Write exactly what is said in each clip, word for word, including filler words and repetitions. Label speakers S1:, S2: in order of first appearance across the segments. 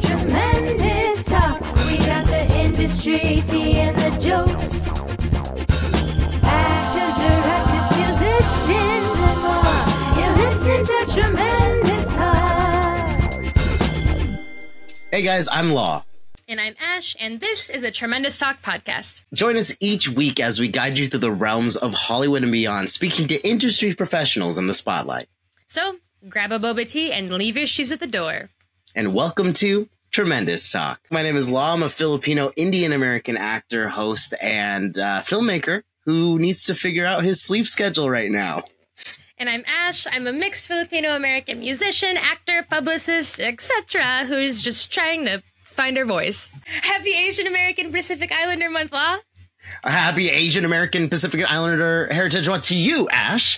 S1: Tremendous Talk. We got the industry, tea, and the jokes. Actors, directors, musicians, and more. You're listening to Tremendous Talk.
S2: Hey guys, I'm Law.
S3: And I'm Ash, and this is a Tremendous Talk podcast.
S2: Join us each week as we guide you through the realms of Hollywood and beyond, speaking to industry professionals in the spotlight.
S3: So, grab a boba tea and leave your shoes at the door.
S2: And welcome to Tremendous Talk. My name is Law. I'm a Filipino Indian-American actor, host, and uh, filmmaker who needs to figure out his sleep schedule right now.
S3: And I'm Ash. I'm a mixed Filipino-American musician, actor, publicist, et cetera, who's just trying to find her voice. Happy Asian American Pacific Islander Month, Law.
S2: A happy Asian American Pacific Islander Heritage Month to you, Ash.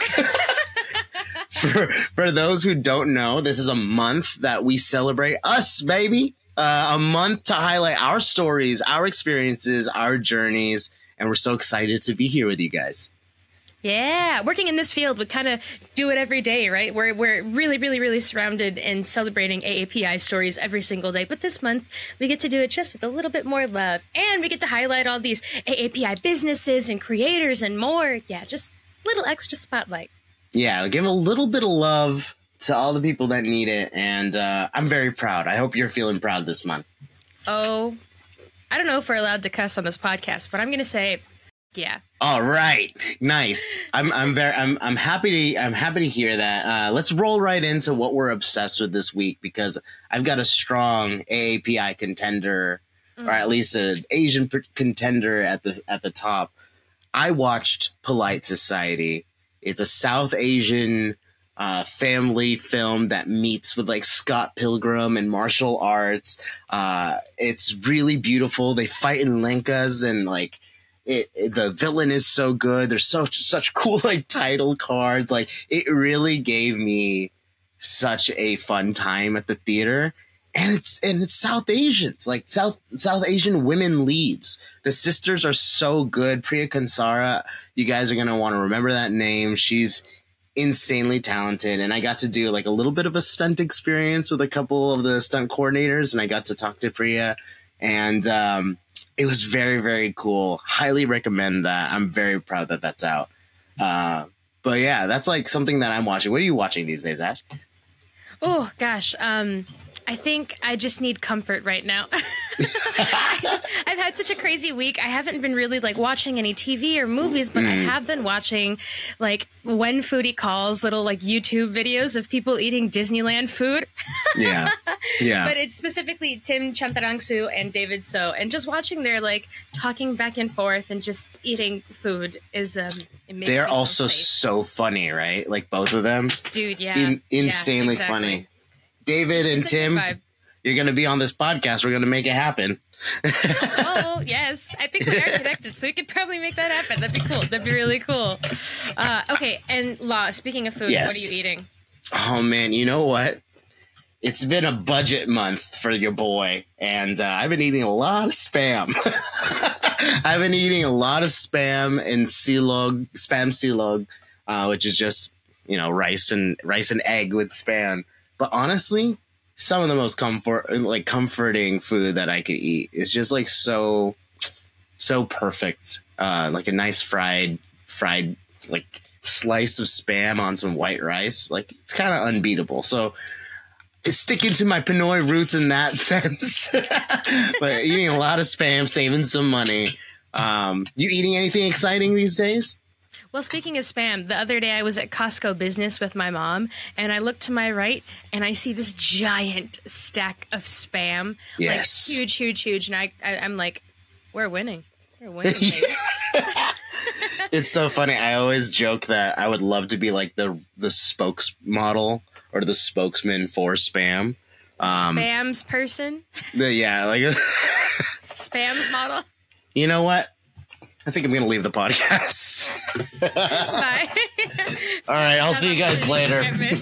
S2: for, for those who don't know, this is a month that we celebrate us, baby. Uh, a month to highlight our stories, our experiences, our journeys. And we're so excited to be here with you guys.
S3: Yeah, working in this field, we kind of do it every day, right? We're, we're really, really, really surrounded in celebrating A A P I stories every single day. But this month, we get to do it just with a little bit more love. And we get to highlight all these A A P I businesses and creators and more. Yeah, just a little extra spotlight.
S2: Yeah, give a little bit of love to all the people that need it. And uh, I'm very proud. I hope you're feeling proud this month.
S3: Oh, I don't know if we're allowed to cuss on this podcast, but I'm going to say... Yeah.
S2: All right. Nice. I'm I'm very I'm I'm happy to I'm happy to hear that. Uh, let's roll right into what we're obsessed with this week, because I've got a strong A A P I contender, mm. or at least an Asian p- contender at the at the top. I watched Polite Society. It's a South Asian uh, family film that meets with like Scott Pilgrim and martial arts. Uh, it's really beautiful. They fight in Lankas and like. It, it, the villain is so good. There's so such cool like title cards. Like it really gave me such a fun time at the theater. And it's and it's South Asians, like South South Asian women leads. The sisters are so good. Priya Kansara, you guys are gonna want to remember that name. She's insanely talented. And I got to do like a little bit of a stunt experience with a couple of the stunt coordinators, and I got to talk to Priya, and um, it was very, very cool. Highly recommend that. I'm very proud that that's out. Uh, but yeah, that's like something that I'm watching. What are you watching these days, Ash?
S3: Oh, gosh. Um, I think I just need comfort right now. I just, I've had such a crazy week. I haven't been really like watching any T V or movies, but mm. I have been watching like When Foodie Calls, little like YouTube videos of people eating Disneyland food.
S2: Yeah. Yeah.
S3: But it's specifically Tim Chantarangsu and David So, and just watching their like talking back and forth and just eating food is um it makes
S2: they're
S3: me
S2: also
S3: safe.
S2: So funny, right? Like both of them.
S3: Dude, yeah.
S2: In, insanely
S3: yeah, exactly.
S2: funny. David and
S3: it's
S2: Tim, you're going to be on this podcast. We're going to make it happen.
S3: Oh, yes. I think we are connected, so we could probably make that happen. That'd be cool. That'd be really cool. Uh, okay, and Law, speaking of food,
S2: yes.
S3: What are you eating?
S2: Oh, man, you know what? It's been a budget month for your boy, and uh, I've been eating a lot of Spam. I've been eating a lot of Spam and silog, Spam silog, uh, which is just, you know, rice and rice and egg with Spam. But honestly, some of the most comfort, like comforting food that I could eat is just like so, so perfect. Uh, like a nice fried, fried like slice of Spam on some white rice. Like it's kind of unbeatable. So it's sticking to my Pinoy roots in that sense. But eating a lot of Spam, saving some money. Um, you eating anything exciting these days?
S3: Well, speaking of Spam, the other day I was at Costco Business with my mom, and I look to my right, and I see this giant stack of Spam.
S2: Yes.
S3: Like, huge, huge, huge. And I, I, I'm like, we're winning. We're winning.
S2: It's so funny. I always joke that I would love to be like the the spokesmodel or the spokesman for Spam. Um,
S3: Spam's person?
S2: The, yeah. like
S3: Spam's model?
S2: You know what? I think I'm going to leave the podcast.
S3: Bye.
S2: All right. I'll see you guys later.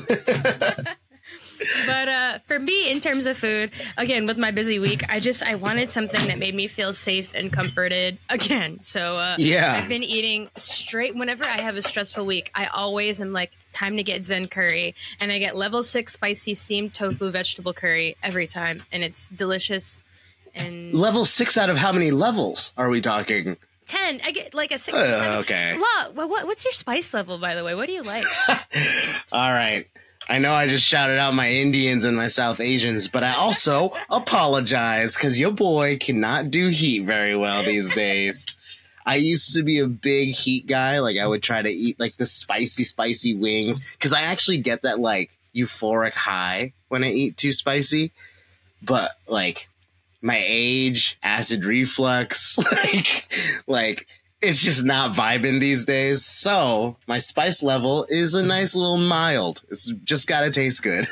S3: But uh, for me, in terms of food, again, with my busy week, I just I wanted something that made me feel safe and comforted again. So uh,
S2: yeah.
S3: I've been eating straight. Whenever I have a stressful week, I always am like, time to get Zen curry, and I get level six spicy steamed tofu vegetable curry every time, and it's delicious. And
S2: Level six out of how many levels are we talking?
S3: ten. I get like a six.
S2: Uh,
S3: or seven.
S2: okay.
S3: Law, what, what, what's your spice level, by the way? What do you like?
S2: All right. I know I just shouted out my Indians and my South Asians, but I also apologize because your boy cannot do heat very well these days. I used to be a big heat guy. Like, I would try to eat like the spicy, spicy wings because I actually get that like euphoric high when I eat too spicy. But like my age, acid reflux, like, like, it's just not vibing these days. So my spice level is a nice little mild. It's just got to taste good.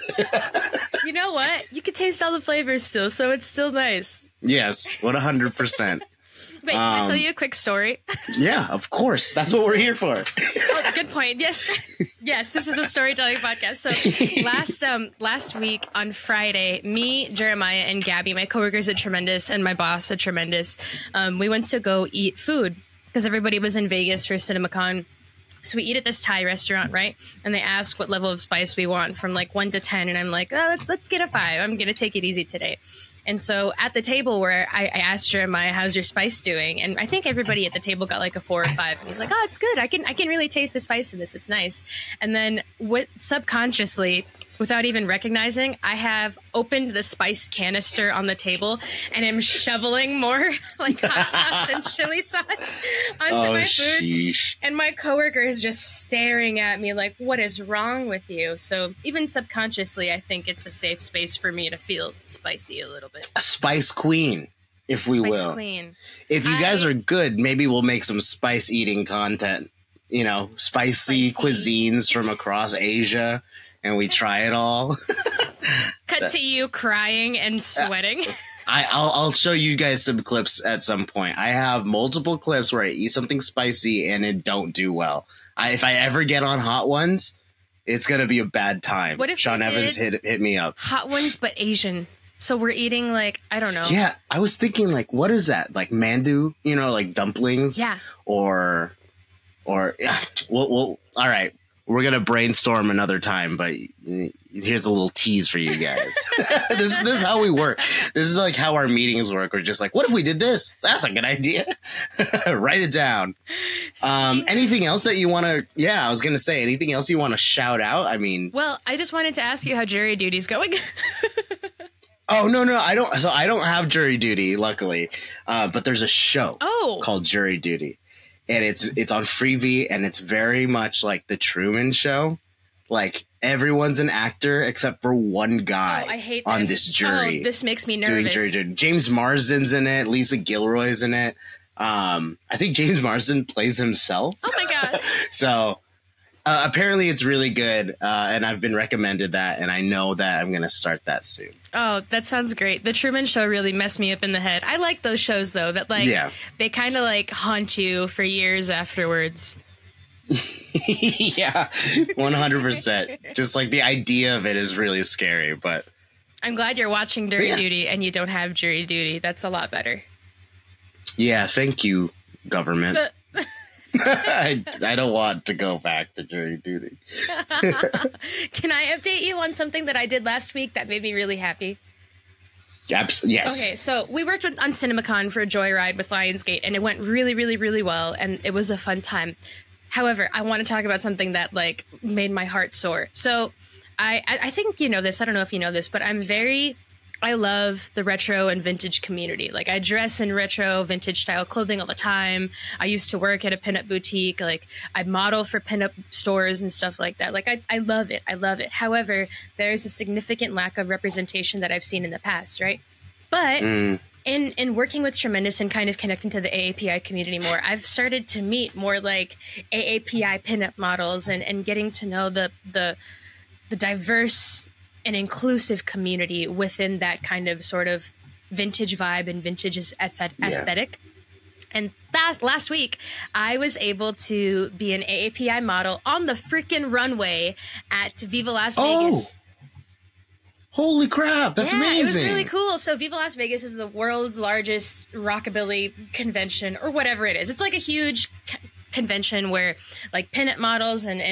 S3: You know what? You can taste all the flavors still, so it's still nice.
S2: Yes, one hundred percent.
S3: Wait, can I tell
S2: Um,
S3: you a quick story?
S2: Yeah, of course. That's what we're here for.
S3: Oh, good point. Yes, yes. This is a storytelling podcast. So last um last week on Friday, me, Jeremiah, and Gabby, my coworkers at Tremendous, and my boss at Tremendous, um, we went to go eat food because everybody was in Vegas for CinemaCon. So we eat at this Thai restaurant, right? And they ask what level of spice we want from like one to ten, and I'm like, oh, let's get a five. I'm gonna take it easy today. And so at the table where I, I asked Jeremiah, how's your spice doing? And I think everybody at the table got like a four or five. And he's like, oh, it's good. I can I can really taste the spice in this. It's nice. And then what, subconsciously, without even recognizing, I have opened the spice canister on the table and am shoveling more like hot sauce and chili sauce onto
S2: Oh,
S3: my food.
S2: sheesh.
S3: And my coworker is just staring at me like, what is wrong with you? So even subconsciously, I think it's a safe space for me to feel spicy a little bit.
S2: A spice queen, if we
S3: Spice
S2: will.
S3: queen.
S2: If you
S3: I-
S2: guys are good, maybe we'll make some spice eating content. You know, spicy,
S3: Spicy.
S2: cuisines from across Asia, and we try it all.
S3: Cut to you crying and sweating.
S2: I, I'll, I'll show you guys some clips at some point. I have multiple clips where I eat something spicy and it don't do well. I, if I ever get on Hot Ones, it's gonna be a bad time.
S3: What if
S2: Sean
S3: we
S2: Evans
S3: did-
S2: hit hit me up?
S3: Hot ones, but Asian. So we're eating like, I don't know.
S2: Yeah, I was thinking like, what is that? Like mandu, you know, like dumplings.
S3: Yeah.
S2: Or, or yeah. Well, well, all right. We're gonna brainstorm another time, but here's a little tease for you guys. this, this is how we work. This is like how our meetings work. We're just like, what if we did this? That's a good idea. Write it down. Um, anything else that you want to? Yeah, I was gonna say anything else you want to shout out. I mean,
S3: Well, I just wanted to ask you how jury duty's going.
S2: oh no, no, I don't. So I don't have jury duty, luckily. Uh, but there's a show
S3: Oh.
S2: called Jury Duty. And it's it's on Freevee, and it's very much like the Truman Show. Like everyone's an actor except for one guy
S3: Oh, I hate
S2: on
S3: this.
S2: this jury
S3: Oh, this makes me
S2: doing
S3: nervous.
S2: jury duty. James Marsden's in it. Lisa Gilroy's in it. Um, I think James Marsden plays himself.
S3: Oh my God.
S2: So uh, apparently it's really good, uh, and I've been recommended that, and I know that I'm going to start that soon.
S3: Oh, that sounds great. The Truman Show really messed me up in the head. I like those shows though, that like
S2: Yeah.
S3: they kind of like haunt you for years afterwards.
S2: Yeah, one hundred percent. Just like the idea of it is really scary, but
S3: I'm glad you're watching Jury
S2: Yeah.
S3: Duty and you don't have jury duty. That's a lot better.
S2: yeah, thank you, government.
S3: But-
S2: I, I don't want to go back to jury duty.
S3: Can I update you on something that I did last week that made me really happy?
S2: Abs- yes.
S3: Okay, so we worked with, on CinemaCon for a joyride with Lionsgate, and it went really, really, really well, and it was a fun time. However, I want to talk about something that like made my heart sore. So, I, I I think you know this. I don't know if you know this, but I'm very, I love the retro and vintage community. Like I dress in retro, vintage style clothing all the time. I used to work at a pinup boutique. Like I model for pinup stores and stuff like that. Like I, I love it. I love it. However, there's a significant lack of representation that I've seen in the past, right? But
S2: Mm,
S3: in in working with Tremendous and kind of connecting to the A A P I community more, I've started to meet more like A A P I pinup models and, and getting to know the the the diverse and inclusive community within that kind of sort of vintage vibe and vintage aesthet-
S2: Yeah.
S3: aesthetic. And last last week, I was able to be an A A P I model on the freaking runway at Viva Las
S2: Oh,
S3: Vegas.
S2: holy crap! That's
S3: yeah,
S2: amazing.
S3: it was really cool. So Viva Las Vegas is the world's largest rockabilly convention or whatever it is. It's like a huge c- convention where like pinup models and, and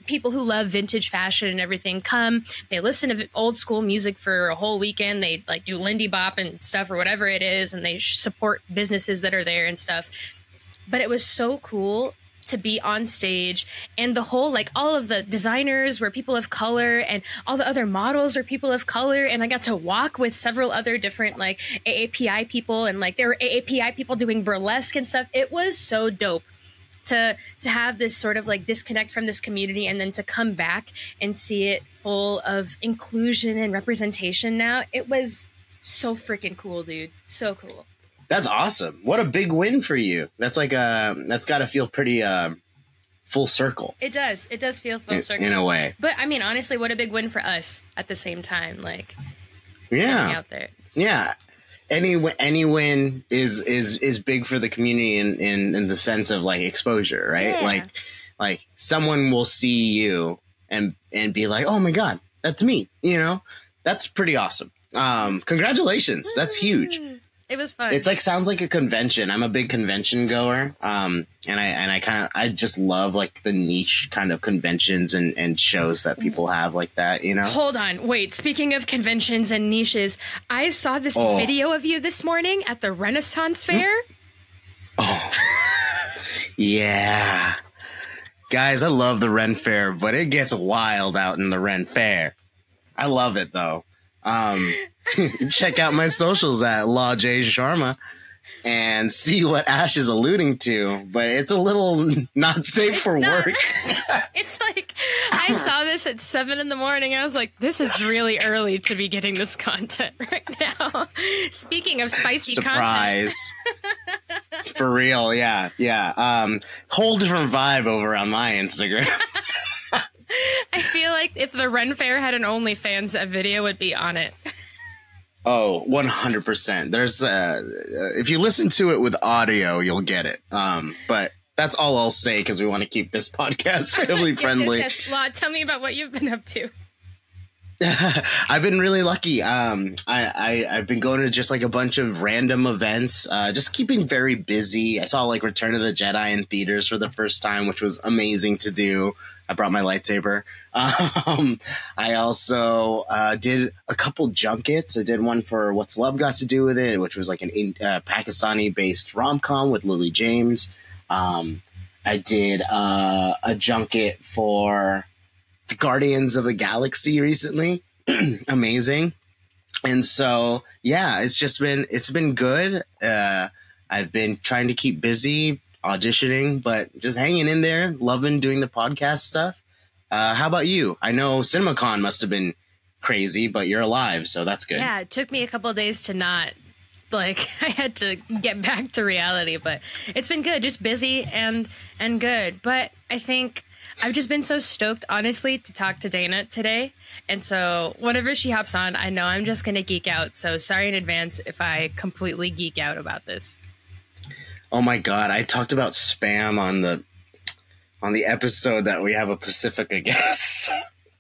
S3: people who love vintage fashion and everything come. They listen to old school music for a whole weekend. They like do Lindy Bop and stuff or whatever it is, and they support businesses that are there and stuff. But it was so cool to be on stage, and the whole, like, all of the designers were people of color and all the other models were people of color, and I got to walk with several other different like A A P I people, and like there were A A P I people doing burlesque and stuff. It was so dope to to have this sort of like disconnect from this community, and then to come back and see it full of inclusion and representation now. It was so freaking cool, dude. So cool.
S2: That's awesome. What a big win for you. That's like a, that's got to feel pretty uh, full circle.
S3: It does. It does feel full
S2: in,
S3: circle.
S2: In a way.
S3: But I mean, honestly, what a big win for us at the same time. Like,
S2: yeah.
S3: out there.
S2: Yeah. Any, any win is, is, is big for the community in, in, in the sense of like exposure, right?
S3: Yeah.
S2: Like, like someone will see you and, and be like, oh my God, that's me. You know, that's pretty awesome. Um, congratulations. That's huge.
S3: It was fun.
S2: It's like, sounds like a convention. I'm a big convention goer. Um, and I, and I kind of, I just love like the niche kind of conventions and, and shows that people have like that, you know?
S3: Hold on. Wait, speaking of conventions and niches, I saw this
S2: Oh.
S3: video of you this morning at the Renaissance Fair.
S2: Oh, yeah. Guys, I love the Ren Fair, but it gets wild out in the Ren Fair. I love it though. Um, check out my socials at Law J Sharma and see what Ash is alluding to, but it's a little not safe
S3: It's
S2: for
S3: not.
S2: work.
S3: It's like, I saw this at seven in the morning. I was like, this is really early to be getting this content right now. Speaking of spicy
S2: Surprise. For real, yeah, yeah. Um, whole different vibe over on my Instagram.
S3: content, I feel like if the Ren Fair had an OnlyFans, that video would be on it.
S2: Oh, one hundred percent. There's, uh, if you listen to it with audio, you'll get it. Um, but that's all I'll say because we want to keep this podcast family
S3: Yes,
S2: friendly.
S3: Yes, yes. Law, tell me about what you've been up to.
S2: I've been really lucky. Um, I, I, I've been going to just like a bunch of random events, uh, just keeping very busy. I saw like Return of the Jedi in theaters for the first time, which was amazing to do. I brought my lightsaber. Um, I also uh, did a couple junkets. I did one for What's Love Got to Do with It, which was like an uh, Pakistani-based rom-com with Lily James. Um, I did uh, a junket for Guardians of the Galaxy recently. Amazing. And so, yeah, it's just been, it's been good. Uh, I've been trying to keep busy auditioning, but just hanging in there, loving doing the podcast stuff. Uh, how about you? I know CinemaCon must have been crazy, but you're alive, so that's good.
S3: Yeah, it took me a couple of days to not, like, I had to get back to reality, but it's been good, just busy and and good. But I think I've just been so stoked, honestly, to talk to Dana today. And so whenever she hops on, I know I'm just going to geek out. So sorry in advance if I completely geek out about this.
S2: Oh my God, I talked about spam on the on the episode that we have a Pacifica guest.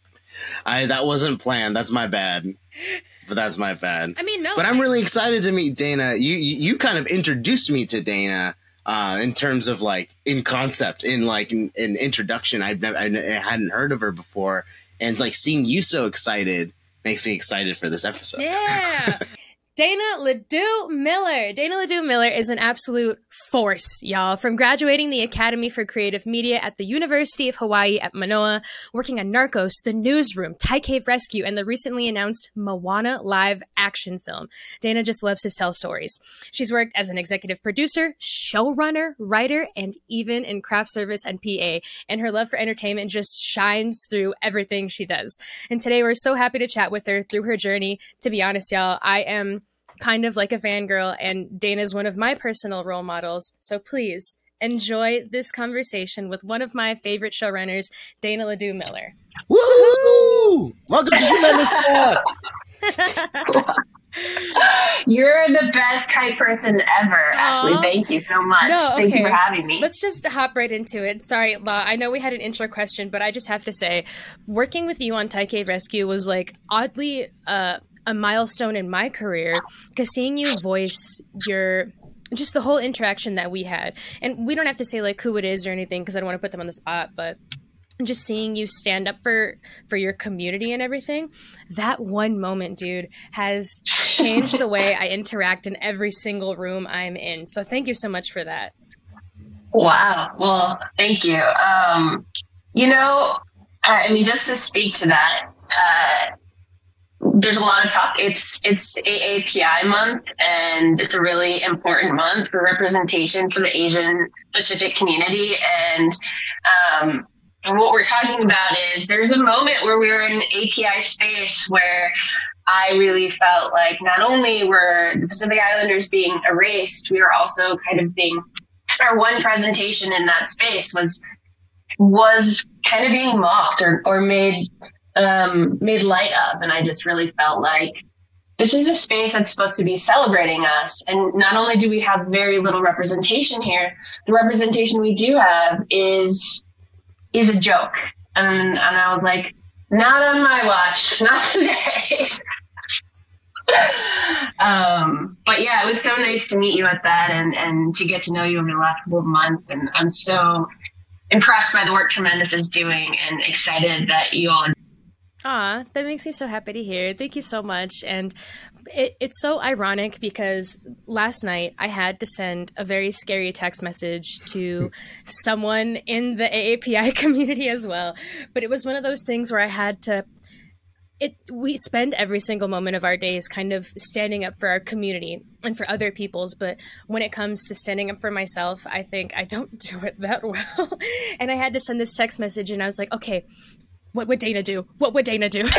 S2: I that wasn't planned. That's my bad. But that's my bad.
S3: I mean, no.
S2: But I'm really excited to meet Dana. You you, you kind of introduced me to Dana uh, in terms of like in concept, in like an in, in introduction. I've never, I hadn't heard of her before, and like seeing you so excited makes me excited for this episode.
S3: Yeah. Dana Ledoux Miller. Dana Ledoux Miller is an absolute force, y'all. From graduating the Academy for Creative Media at the University of Hawaii at Manoa, working on Narcos, The Newsroom, Thai Cave Rescue, and the recently announced Moana live action film. Dana just loves to tell stories. She's worked as an executive producer, showrunner, writer, and even in craft service and P A. And her love for entertainment just shines through everything she does. And today we're so happy to chat with her through her journey. To be honest, y'all, I am kind of like a fangirl, and Dana's one of my personal role models. So please enjoy this conversation with one of my favorite showrunners, Dana Ledoux Miller.
S2: Woohoo! Welcome to Tremendous Talk.
S4: You're the best type person ever, Ashley.
S3: Aw.
S4: Thank you so much.
S3: No,
S4: Thank
S3: okay.
S4: you for having me.
S3: Let's just hop right into it. Sorry, La, I know we had an intro question, but I just have to say, working with you on Thai Cave Rescue was like oddly uh, a milestone in my career, because seeing you voice your just the whole interaction that we had, and we don't have to say like who it is or anything because I don't want to put them on the spot, but and just seeing you stand up for for your community and everything, that one moment, dude, has changed the way I interact in every single room I'm in. So thank you so much for that.
S4: Wow. Well, thank you. Um, you know, I mean, just to speak to that, uh, there's a lot of talk. It's it's A A P I month, and it's a really important month for representation for the Asian Pacific community. And um, and what we're talking about is there's a moment where we were in A P I space where I really felt like not only were the Pacific Islanders being erased, we were also kind of being, our one presentation in that space was was kind of being mocked or, or made um, made light of. And I just really felt like this is a space that's supposed to be celebrating us. And not only do we have very little representation here, the representation we do have is is a joke. And, and I was like, not on my watch, not today. um, but yeah, it was so nice to meet you at that and, and to get to know you over the last couple of months. And I'm so impressed by the work Tremendous is doing and excited that you all.
S3: Aw, that makes me so happy to hear. Thank you so much. And it, it's so ironic because last night I had to send a very scary text message to someone in the A A P I community as well. But it was one of those things where I had to, it. we spend every single moment of our days kind of standing up for our community and for other people's. But when it comes to standing up for myself, I think I don't do it that well. And I had to send this text message and I was like, okay, what would Dana do? What would Dana do?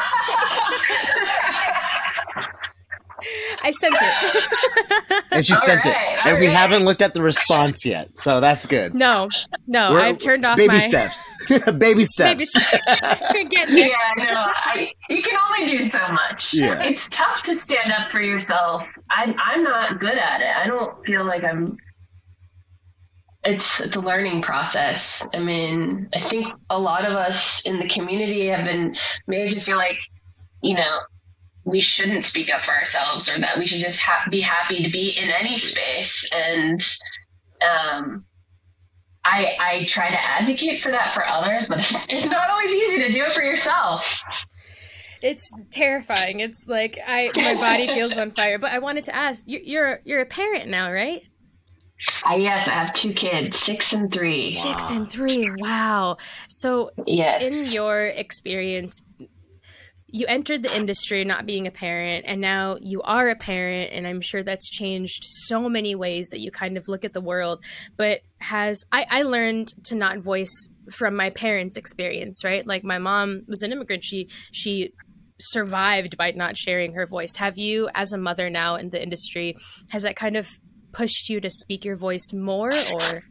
S3: I sent it.
S2: And she
S4: All
S2: sent
S4: right,
S2: it.
S4: all
S2: And we
S4: right.
S2: haven't looked at the response yet. So that's good.
S3: No, no,
S2: We're-
S3: I've turned off
S2: baby
S3: my
S2: steps. baby steps.
S3: Baby Get there.
S4: Yeah, no, I, you can only do so much.
S2: Yeah.
S4: It's tough to stand up for yourself. I'm, I'm not good at it. I don't feel like I'm. It's, it's a learning process. I mean, I think a lot of us in the community have been made to feel like, you know, we shouldn't speak up for ourselves or that we should just ha- be happy to be in any space. And um, I, I try to advocate for that for others, but it's not always easy to do it for yourself.
S3: It's terrifying. It's like I my body feels on fire. But I wanted to ask, you, you're you're a parent now, right?
S4: Uh, yes, I have two kids, six and three.
S3: Six and three. Wow. So
S4: Yes.
S3: in your experience, you entered the industry not being a parent, and now you are a parent, and I'm sure that's changed so many ways that you kind of look at the world. But has I, I learned to not voice from my parents' experience, right? Like my mom was an immigrant. She she survived by not sharing her voice. Have you, as a mother now in the industry, has that kind of pushed you to speak your voice more, or?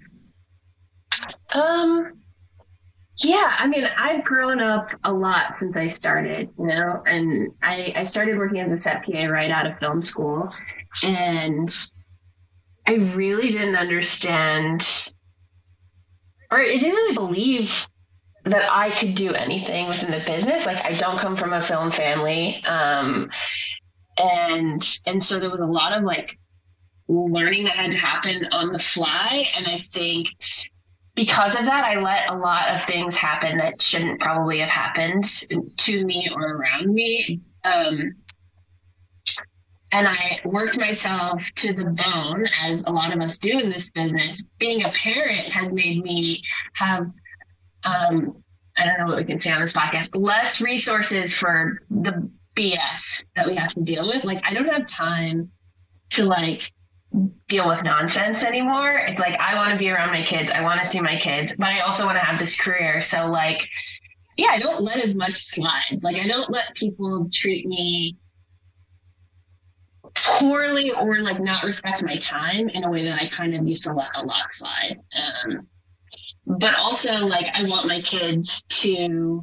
S4: Um, yeah, I mean, I've grown up a lot since I started, you know, and I, I started working as a set P A right out of film school, and I really didn't understand, or I didn't really believe that I could do anything within the business. Like, I don't come from a film family, um, and and so there was a lot of like learning that had to happen on the fly, and I think because of that, I let a lot of things happen that shouldn't probably have happened to me or around me. Um, and I worked myself to the bone, as a lot of us do in this business. Being a parent has made me have, um, I don't know what we can say on this podcast, less resources for the B S that we have to deal with. Like, I don't have time to like deal with nonsense anymore. It's like, I want to be around my kids. I want to see my kids, but I also want to have this career. So like, yeah, I don't let as much slide. Like, I don't let people treat me poorly or like not respect my time in a way that I kind of used to let a lot slide. Um, but also like, I want my kids to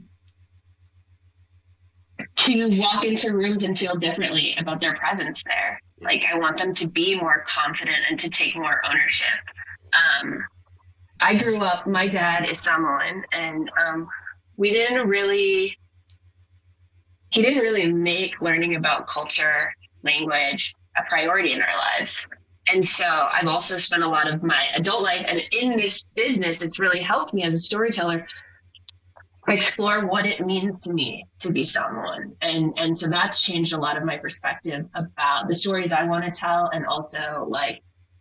S4: to walk into rooms and feel differently about their presence there. Like, I want them to be more confident and to take more ownership. Um, I grew up, my dad is Samoan, and um, we didn't really, he didn't really make learning about culture, language, a priority in our lives. And so I've also spent a lot of my adult life, and in this business, it's really helped me as a storyteller explore what it means to me to be Samoan. And and so that's changed a lot of my perspective about the stories I want to tell, and also like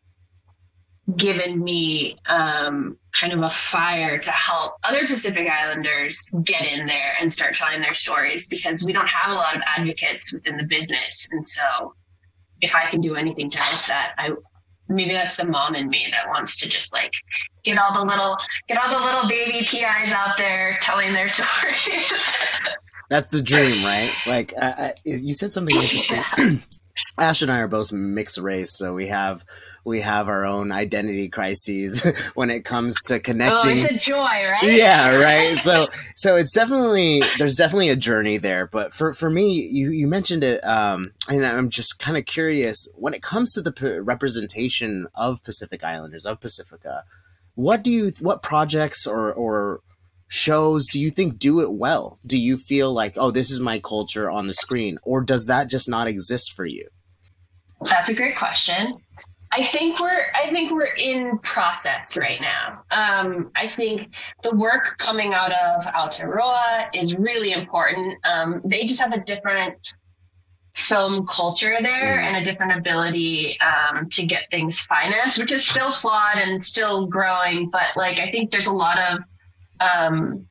S4: given me um, kind of a fire to help other Pacific Islanders get in there and start telling their stories, because we don't have a lot of advocates within the business. And so if I can do anything to help that, I maybe that's the mom in me that wants to just like get all the little get all the little baby P Is out there telling their stories.
S2: That's the dream, right? Like I, I, you said something interesting.
S4: Yeah.
S2: Ash and I are both mixed race, so we have we have our own identity crises when it comes to connecting.
S4: Oh, it's a joy, right?
S2: Yeah, right. So so it's definitely there's definitely a journey there. But for, for me, you, you mentioned it, um, and I'm just kind of curious when it comes to the p- representation of Pacific Islanders, of Pacifica. What do you what projects or or shows do you think do it well? Do you feel like, oh, this is my culture on the screen, or does that just not exist for you?
S4: That's a great question. I think we're I think we're in process right now. Um, I think the work coming out of Aotearoa is really important. Um, they just have a different film culture there and a different ability um, to get things financed, which is still flawed and still growing. But like I think there's a lot of um,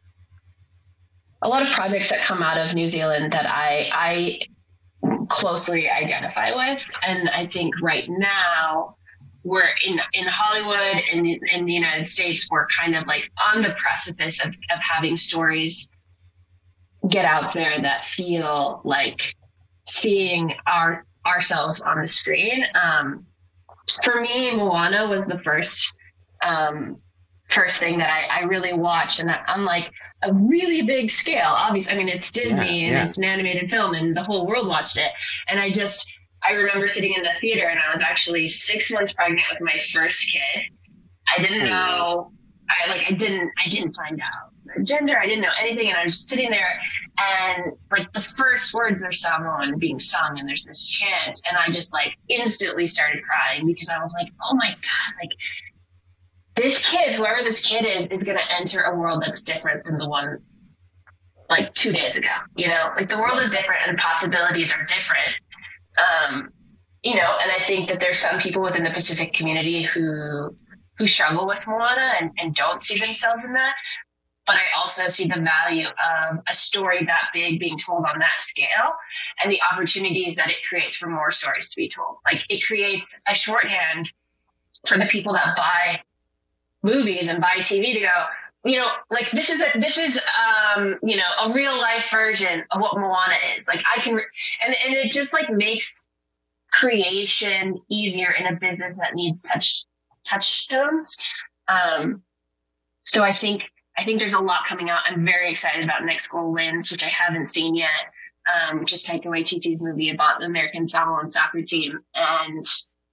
S4: a lot of projects that come out of New Zealand that I I closely identify with, and I think right now we're in in Hollywood and in, in the United States, we're kind of like on the precipice of, of having stories get out there that feel like seeing our ourselves on the screen. Um, for me, Moana was the first um, first thing that I, I really watched, and on like a really big scale. Obviously, I mean it's Disney
S2: Yeah,
S4: and
S2: yeah.
S4: it's an animated film, and the whole world watched it. And I just I remember sitting in the theater, and I was actually six months pregnant with my first kid. I didn't know. I like I didn't I didn't find out the gender. I didn't know anything, and I was just sitting there, and like the first words are Samoan being sung, and there's this chant, and I just like instantly started crying because I was like, oh my god, like this kid, whoever this kid is, is going to enter a world that's different than the one like two days ago. You know, like the world is different and the possibilities are different. Um, you know, and I think that there's some people within the Pacific community who who struggle with Moana and, and don't see themselves in that. But I also see the value of a story that big being told on that scale and the opportunities that it creates for more stories to be told. Like it creates a shorthand for the people that buy movies and buy T V to go, you know, like this is a, this is, um, you know, a real life version of what Moana is. Like I can, re- and, and it just like makes creation easier in a business that needs touch, touchstones. Um, so I think, I think there's a lot coming out. I'm very excited about Next Goal Wins, which I haven't seen yet. Um, which is Taika Waititi's movie about the American Samoan soccer team. And,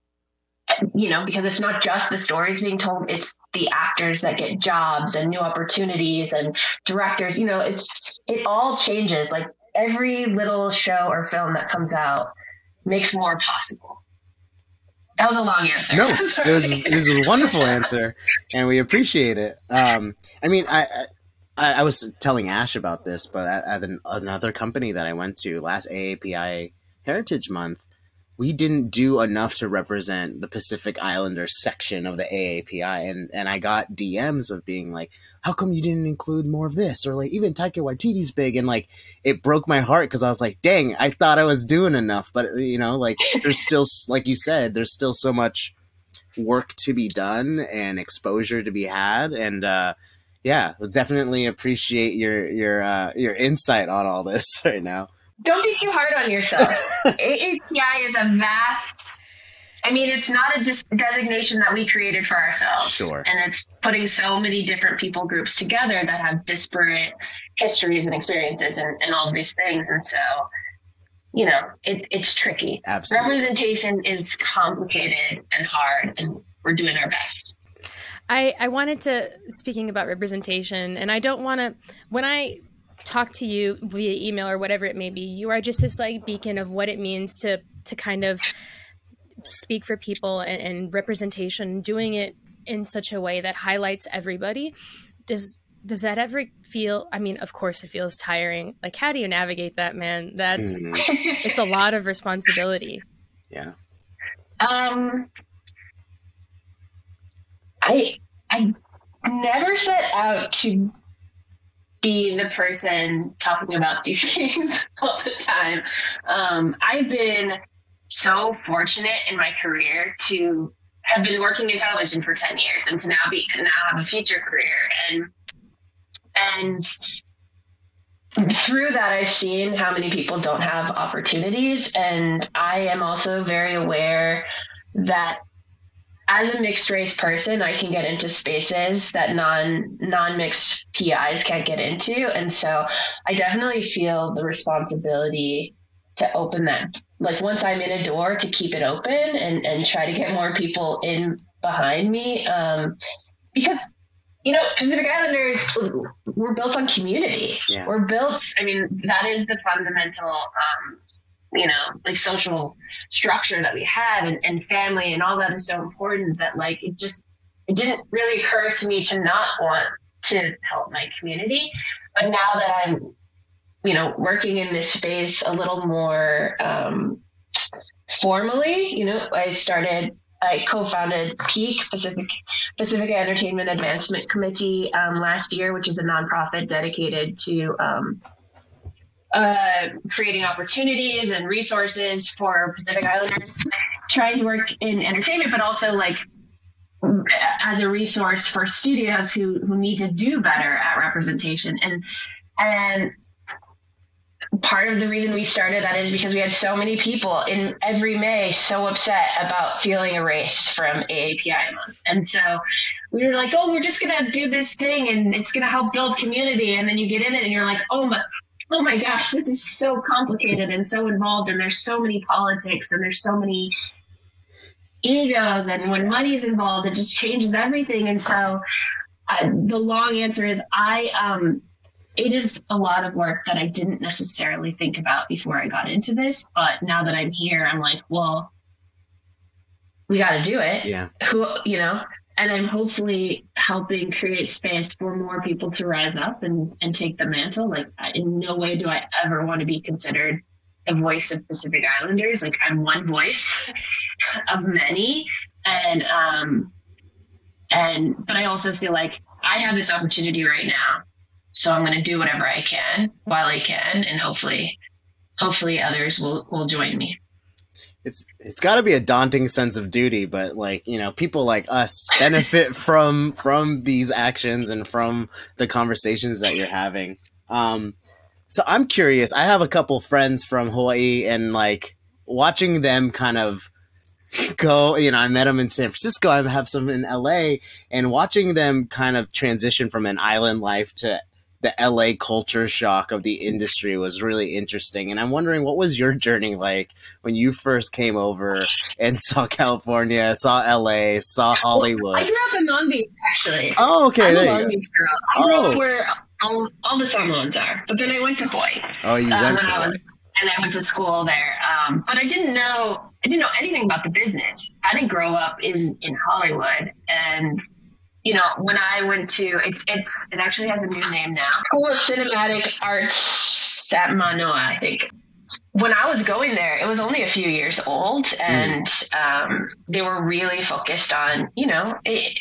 S4: you know, because it's not just the stories being told, it's the actors that get jobs and new opportunities and directors, you know, it's, it all changes. Like every little show or film that comes out makes more possible. That was a long answer.
S2: No, it was it was a wonderful answer, and we appreciate it. Um, I mean, I, I I was telling Ash about this, but at, at an, another company that I went to last A A P I Heritage Month, we didn't do enough to represent the Pacific Islander section of the A A P I, and and I got D Ms of being like, how come you didn't include more of this? Or like even Taika Waititi's big, and like it broke my heart because I was like, dang, I thought I was doing enough, but you know, like there's still, like you said, there's still so much work to be done and exposure to be had, and uh, yeah, we'll definitely appreciate your your uh, your insight on all this right now.
S4: Don't be too hard on yourself. A A P I is a vast, I mean, it's not a dis- designation that we created for ourselves.
S2: Sure.
S4: And it's putting so many different people groups together that have disparate histories and experiences and, and all of these things. And so, you know, it, it's tricky.
S2: Absolutely.
S4: Representation is complicated and hard, and we're doing our best.
S3: I, I wanted to, speaking about representation, and I don't want to, when I talk to you via email or whatever it may be, you are just this like beacon of what it means to to kind of speak for people and, and representation, doing it in such a way that highlights everybody. Does does that ever feel, I mean, of course it feels tiring. Like, how do you navigate that, man? That's,
S2: Mm,
S3: it's a lot of responsibility.
S2: yeah.
S4: Um, I I never set out to be the person talking about these things all the time. Um, I've been so fortunate in my career to have been working in television for ten years and to now be now have a feature career, and and through that I've seen how many people don't have opportunities, and I am also very aware that as a mixed race person, I can get into spaces that non non mixed P Is can't get into, and so I definitely feel the responsibility to open that. Like, once I'm in a door, to keep it open and and try to get more people in behind me, um, because you know Pacific Islanders, we're built on community.
S2: Yeah.
S4: We're built. I mean, that is the fundamental. Um, you know, like social structure that we have, and, and family and all that is so important that like, it just, it didn't really occur to me to not want to help my community. But now that I'm, you know, working in this space a little more um, formally, you know, I started, I co-founded Peak, Pacific Pacific Entertainment Advancement Committee um, last year, which is a nonprofit dedicated to um, uh, creating opportunities and resources for Pacific Islanders, trying to work in entertainment, but also like as a resource for studios who, who need to do better at representation. And, and part of the reason we started that is because we had so many people in every May so upset about feeling erased from A A P I month. And so we were like, oh, we're just going to do this thing and it's going to help build community. And then you get in it and you're like, oh my, oh my gosh, this is so complicated and so involved. And there's so many politics and there's so many egos. And when money is involved, it just changes everything. And so uh, the long answer is I, um, it is a lot of work that I didn't necessarily think about before I got into this. But now that I'm here, I'm like, well, we got to do it.
S2: Yeah.
S4: Who, you know, and I'm hopefully helping create space for more people to rise up and, and take the mantle. Like, in no way do I ever want to be considered the voice of Pacific Islanders. Like, I'm one voice of many. And, um, and, but I also feel like I have this opportunity right now. So I'm going to do whatever I can while I can. And hopefully, hopefully others will, will join me.
S2: It's it's got to be a daunting sense of duty, but like, you know, people like us benefit from from these actions and from the conversations that you're having. Um, so I'm curious. I have a couple friends from Hawaii, and like watching them kind of go, you know, I met them in San Francisco. I have some in L A, and watching them kind of transition from an island life to the L A culture shock of the industry was really interesting. And I'm wondering, what was your journey like when you first came over and saw California, saw L A, saw Hollywood?
S4: I grew up in Long Beach, actually.
S2: Oh, okay.
S4: I'm
S2: there
S4: a
S2: you
S4: Long
S2: go.
S4: Beach girl. I grew
S2: Oh.
S4: up where all, all the Samoans are. But then I went to Hawaii.
S2: Oh, you
S4: uh,
S2: went
S4: when
S2: to
S4: I was, and I went to school there. Um, but I didn't know, I didn't know anything about the business. I didn't grow up in, in Hollywood. And you know, when I went to, it's, it's, it actually has a new name now. School of Cinematic Arts at Manoa, I think. When I was going there, it was only a few years old, and um, they were really focused on, you know, it,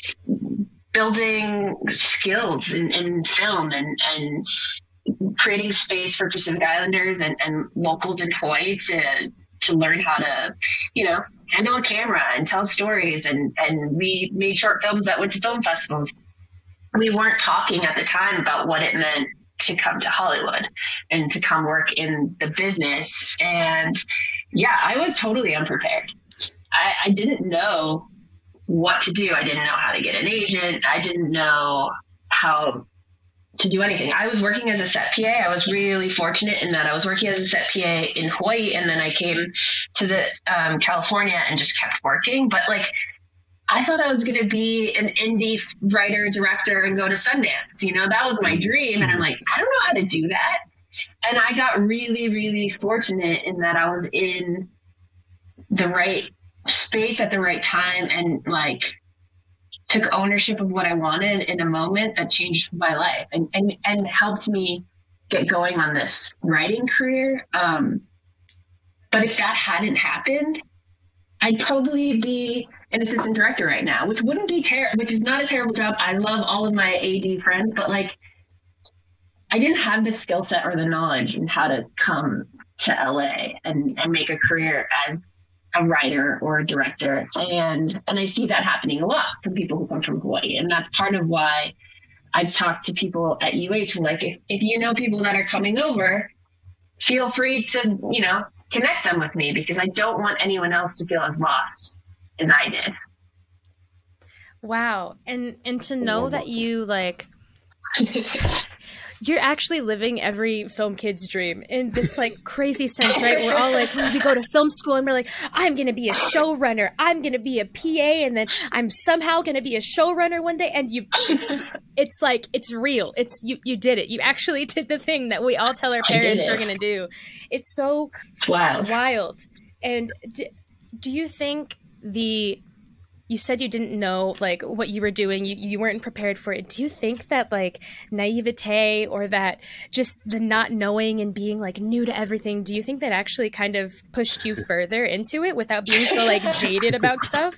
S4: building skills in, in film and, and creating space for Pacific Islanders and, and locals in Hawaii to to learn how to, you know, handle a camera and tell stories. And, and we made short films that went to film festivals. We weren't talking at the time about what it meant to come to Hollywood and to come work in the business. And yeah, I was totally unprepared. I, I didn't know what to do. I didn't know how to get an agent. I didn't know how to do anything. I was working as a set P A. I was really fortunate in that I was working as a set P A in Hawaii, and then I came to the um, California and just kept working. But like, I thought I was going to be an indie writer, director, and go to Sundance. You know, that was my dream. And I'm like, I don't know how to do that. And I got really, really fortunate in that I was in the right space at the right time, and like took ownership of what I wanted in a moment that changed my life and, and, and helped me get going on this writing career. Um, but if that hadn't happened, I'd probably be an assistant director right now, which wouldn't be terrible, which is not a terrible job. I love all of my A D friends, but like, I didn't have the skill set or the knowledge in how to come to L A and, and make a career as a writer or a director. And, and I see that happening a lot from people who come from Hawaii. And that's part of why I've talked to people at U H, like, if, if you know people that are coming over, feel free to, you know, connect them with me, because I don't want anyone else to feel as lost as I did.
S3: Wow. And, and to know that you like, you're actually living every film kid's dream in this like crazy sense, right? We're all like, we go to film school and we're like, I'm going to be a showrunner. I'm going to be a P A. And then I'm somehow going to be a showrunner one day. And you, it's like, it's real. It's, you, you did it. You actually did the thing that we all tell our parents are going to do. It's so
S4: wow.
S3: wild. And do, do you think the, you said you didn't know like what you were doing. You, you weren't prepared for it. Do you think that like naivete or that just the not knowing and being like new to everything, do you think that actually kind of pushed you further into it without being so like jaded about stuff?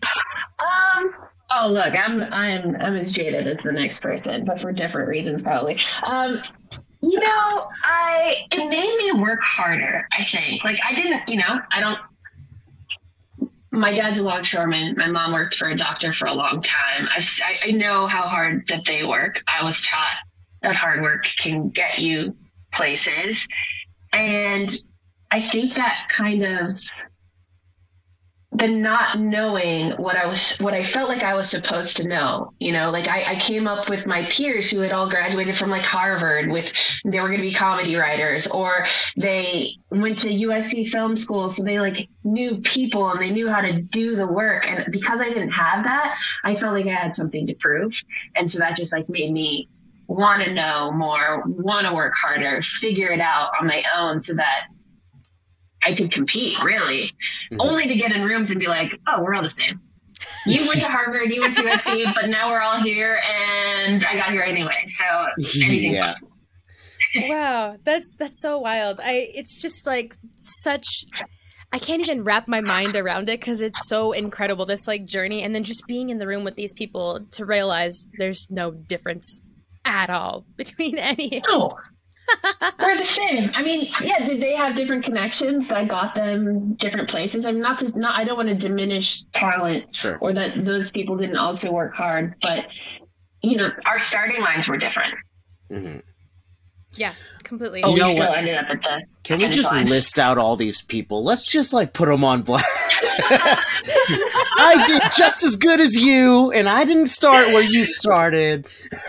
S4: Um, oh, look, I'm, I'm, I'm as jaded as the next person, but for different reasons, probably. Um, you know, I, it made me work harder, I think. Like I didn't, you know, I don't, my dad's a longshoreman. My mom worked for a doctor for a long time. I, I know how hard that they work. I was taught that hard work can get you places. And I think that kind of the not knowing what I was, what I felt like I was supposed to know, you know, like I, I came up with my peers who had all graduated from like Harvard with, they were going to be comedy writers, or they went to U S C film school. So they like knew people and they knew how to do the work. And because I didn't have that, I felt like I had something to prove. And so that just like made me want to know more, want to work harder, figure it out on my own so that I could compete, really, mm-hmm. only to get in rooms and be like, oh, we're all the same. You went to Harvard, you went to U S C, but now we're all here and I got here anyway. So anything's
S2: yeah.
S4: possible.
S3: Wow. That's, that's so wild. I, it's just like such, I can't even wrap my mind around it because it's so incredible, this like journey. And then just being in the room with these people to realize there's no difference at all between any.
S4: No. We're the same. I mean, yeah, did they have different connections that got them different places? I'm not just not, I don't want to diminish talent
S2: sure.
S4: or that those people didn't also work hard, but you know, our starting lines were different.
S2: Mm-hmm.
S3: Yeah, completely.
S4: Oh,
S2: You
S4: we
S2: know
S4: still
S2: what?
S4: ended up at the
S2: Can we
S4: finish
S2: just
S4: line.
S2: list out all these people? Let's just like put them on blast. I did just as good as you, and I didn't start where you started.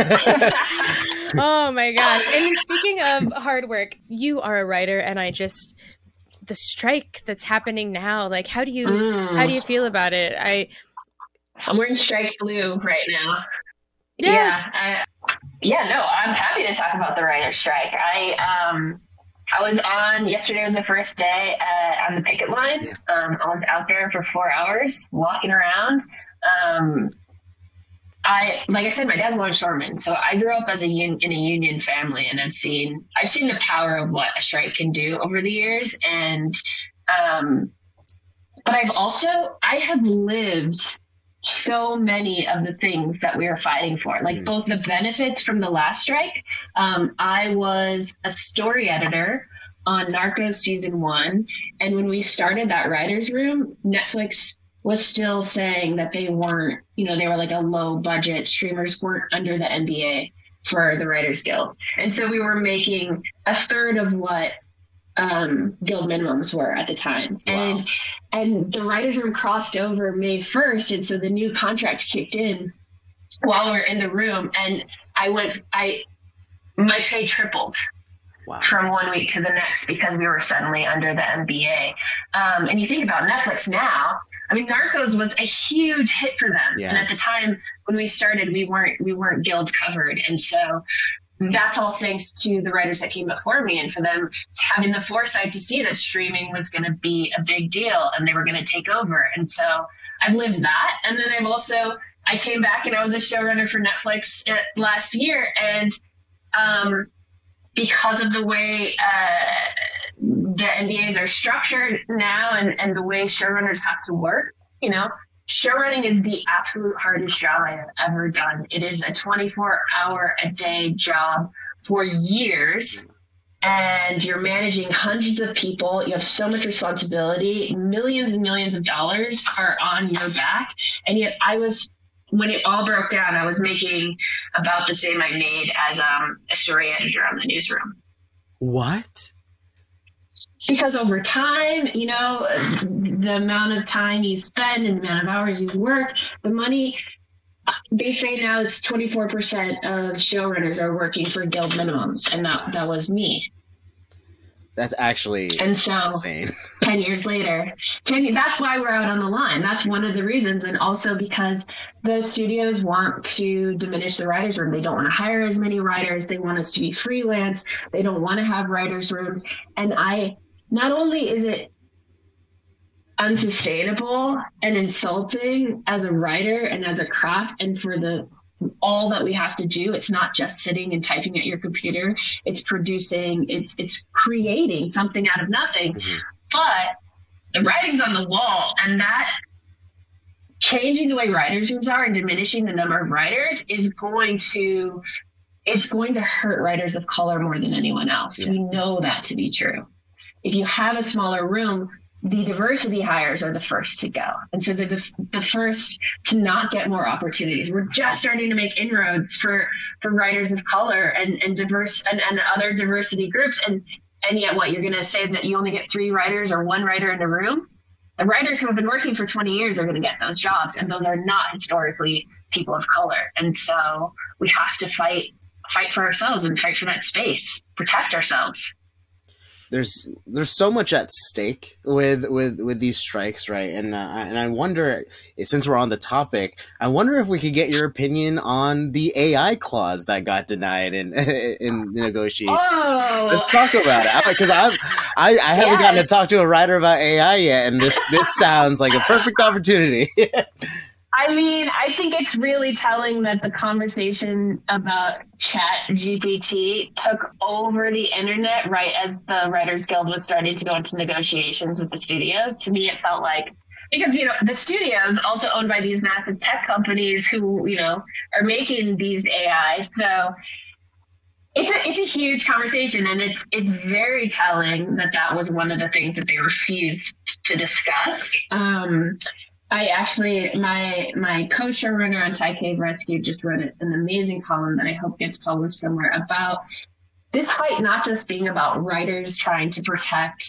S3: Oh my gosh. And then speaking of hard work, you are a writer, and I just, the strike that's happening now, like how do you
S4: Mm.
S3: how do you feel about it? I
S4: I'm wearing striped blue right now.
S3: Yes.
S4: Yeah. I, yeah, no, I'm happy to talk about the writer's strike. I um I was on, yesterday was the first day uh, on the picket line. Um, I was out there for four hours walking around. Um, I, like I said, my dad's a longshoreman, so I grew up as a un- in a union family, and I've seen, I've seen the power of what a strike can do over the years. And, um, but I've also, I have lived so many of the things that we were fighting for, like mm. both the benefits from the last strike. Um, I was a story editor on Narcos season one. And when we started that writer's room, Netflix was still saying that they weren't, you know, they were like a low budget, streamers weren't under the N B A for the Writers Guild. And so we were making a third of what um, guild minimums were at the time. Wow. And and the writers' room crossed over May first. And so the new contracts kicked in while we were in the room. And I went, I, my pay tripled. Wow. From one week to the next because we were suddenly under the N B A. Um, and you think about Netflix now, I mean, Narcos was a huge hit for them. Yeah. And at the time when we started, we weren't, we weren't guild covered. And so that's all thanks to the writers that came before me and for them having the foresight to see that streaming was going to be a big deal and they were going to take over. And so I've lived that. And then I've also I came back and I was a showrunner for Netflix uh, last year, and um, because of the way uh, the N B As are structured now, and, and the way showrunners have to work, you know, showrunning is the absolute hardest job I have ever done. It is a twenty-four hour a day job for years, and you're managing hundreds of people. You have so much responsibility. Millions and millions of dollars are on your back. And yet I was, when it all broke down, I was making about the same I made as um, a story editor on the newsroom.
S2: What?
S4: Because over time, you know, the amount of time you spend and the amount of hours you work, the money, they say now it's twenty-four percent of showrunners are working for guild minimums. And that, that was me.
S2: That's actually
S4: and so
S2: insane.
S4: ten years later, ten, that's why we're out on the line. That's one of the reasons. And also because the studios want to diminish the writers' room. They don't want to hire as many writers. They want us to be freelance. They don't want to have writers' rooms. And I, not only is it unsustainable and insulting as a writer and as a craft, and for the all that we have to do, it's not just sitting and typing at your computer, it's producing, it's it's creating something out of nothing. Mm-hmm. But the writing's on the wall, and that changing the way writers' rooms are and diminishing the number of writers is going to it's going to hurt writers of color more than anyone else. Yeah. We know that to be true. If you have a smaller room, the diversity hires are the first to go. And so they're the, the first to not get more opportunities. We're just starting to make inroads for, for writers of color and, and diverse and, and other diversity groups. And, and yet what, you're going to say that you only get three writers or one writer in a room? The writers who have been working for twenty years are going to get those jobs. And those are not historically people of color. And so we have to fight, fight for ourselves and fight for that space, protect ourselves.
S2: There's there's so much at stake with with, with these strikes, right? And uh, and I wonder, since we're on the topic, I wonder if we could get your opinion on the A I clause that got denied in in negotiations.
S4: Oh.
S2: Let's talk about it, because I'm I, I haven't yes. gotten to talk to a writer about A I yet, and this this sounds like a perfect opportunity.
S4: I mean, I think it's really telling that the conversation about Chat G P T took over the internet right as the Writers Guild was starting to go into negotiations with the studios. To me, it felt like, because, you know, the studios also owned by these massive tech companies who, you know, are making these A Is. So it's a, it's a huge conversation, and it's, it's very telling that that was one of the things that they refused to discuss. Um, I actually, my my co-showrunner on Thai Cave Rescue just wrote an amazing column that I hope gets published somewhere about this fight not just being about writers trying to protect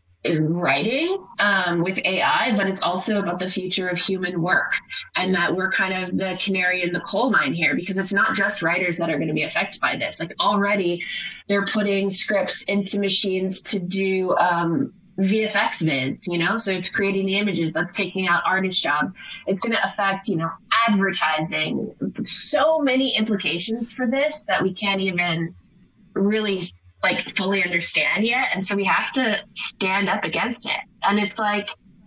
S4: writing um, with A I, but it's also about the future of human work, and that we're kind of the canary in the coal mine here, because it's not just writers that are going to be affected by this. Like already they're putting scripts into machines to do um, V F X viz, you know, so it's creating the images, that's taking out artist jobs. It's going to affect, you know, advertising, so many implications for this that we can't even really like fully understand yet. And so we have to stand up against it. And it's like,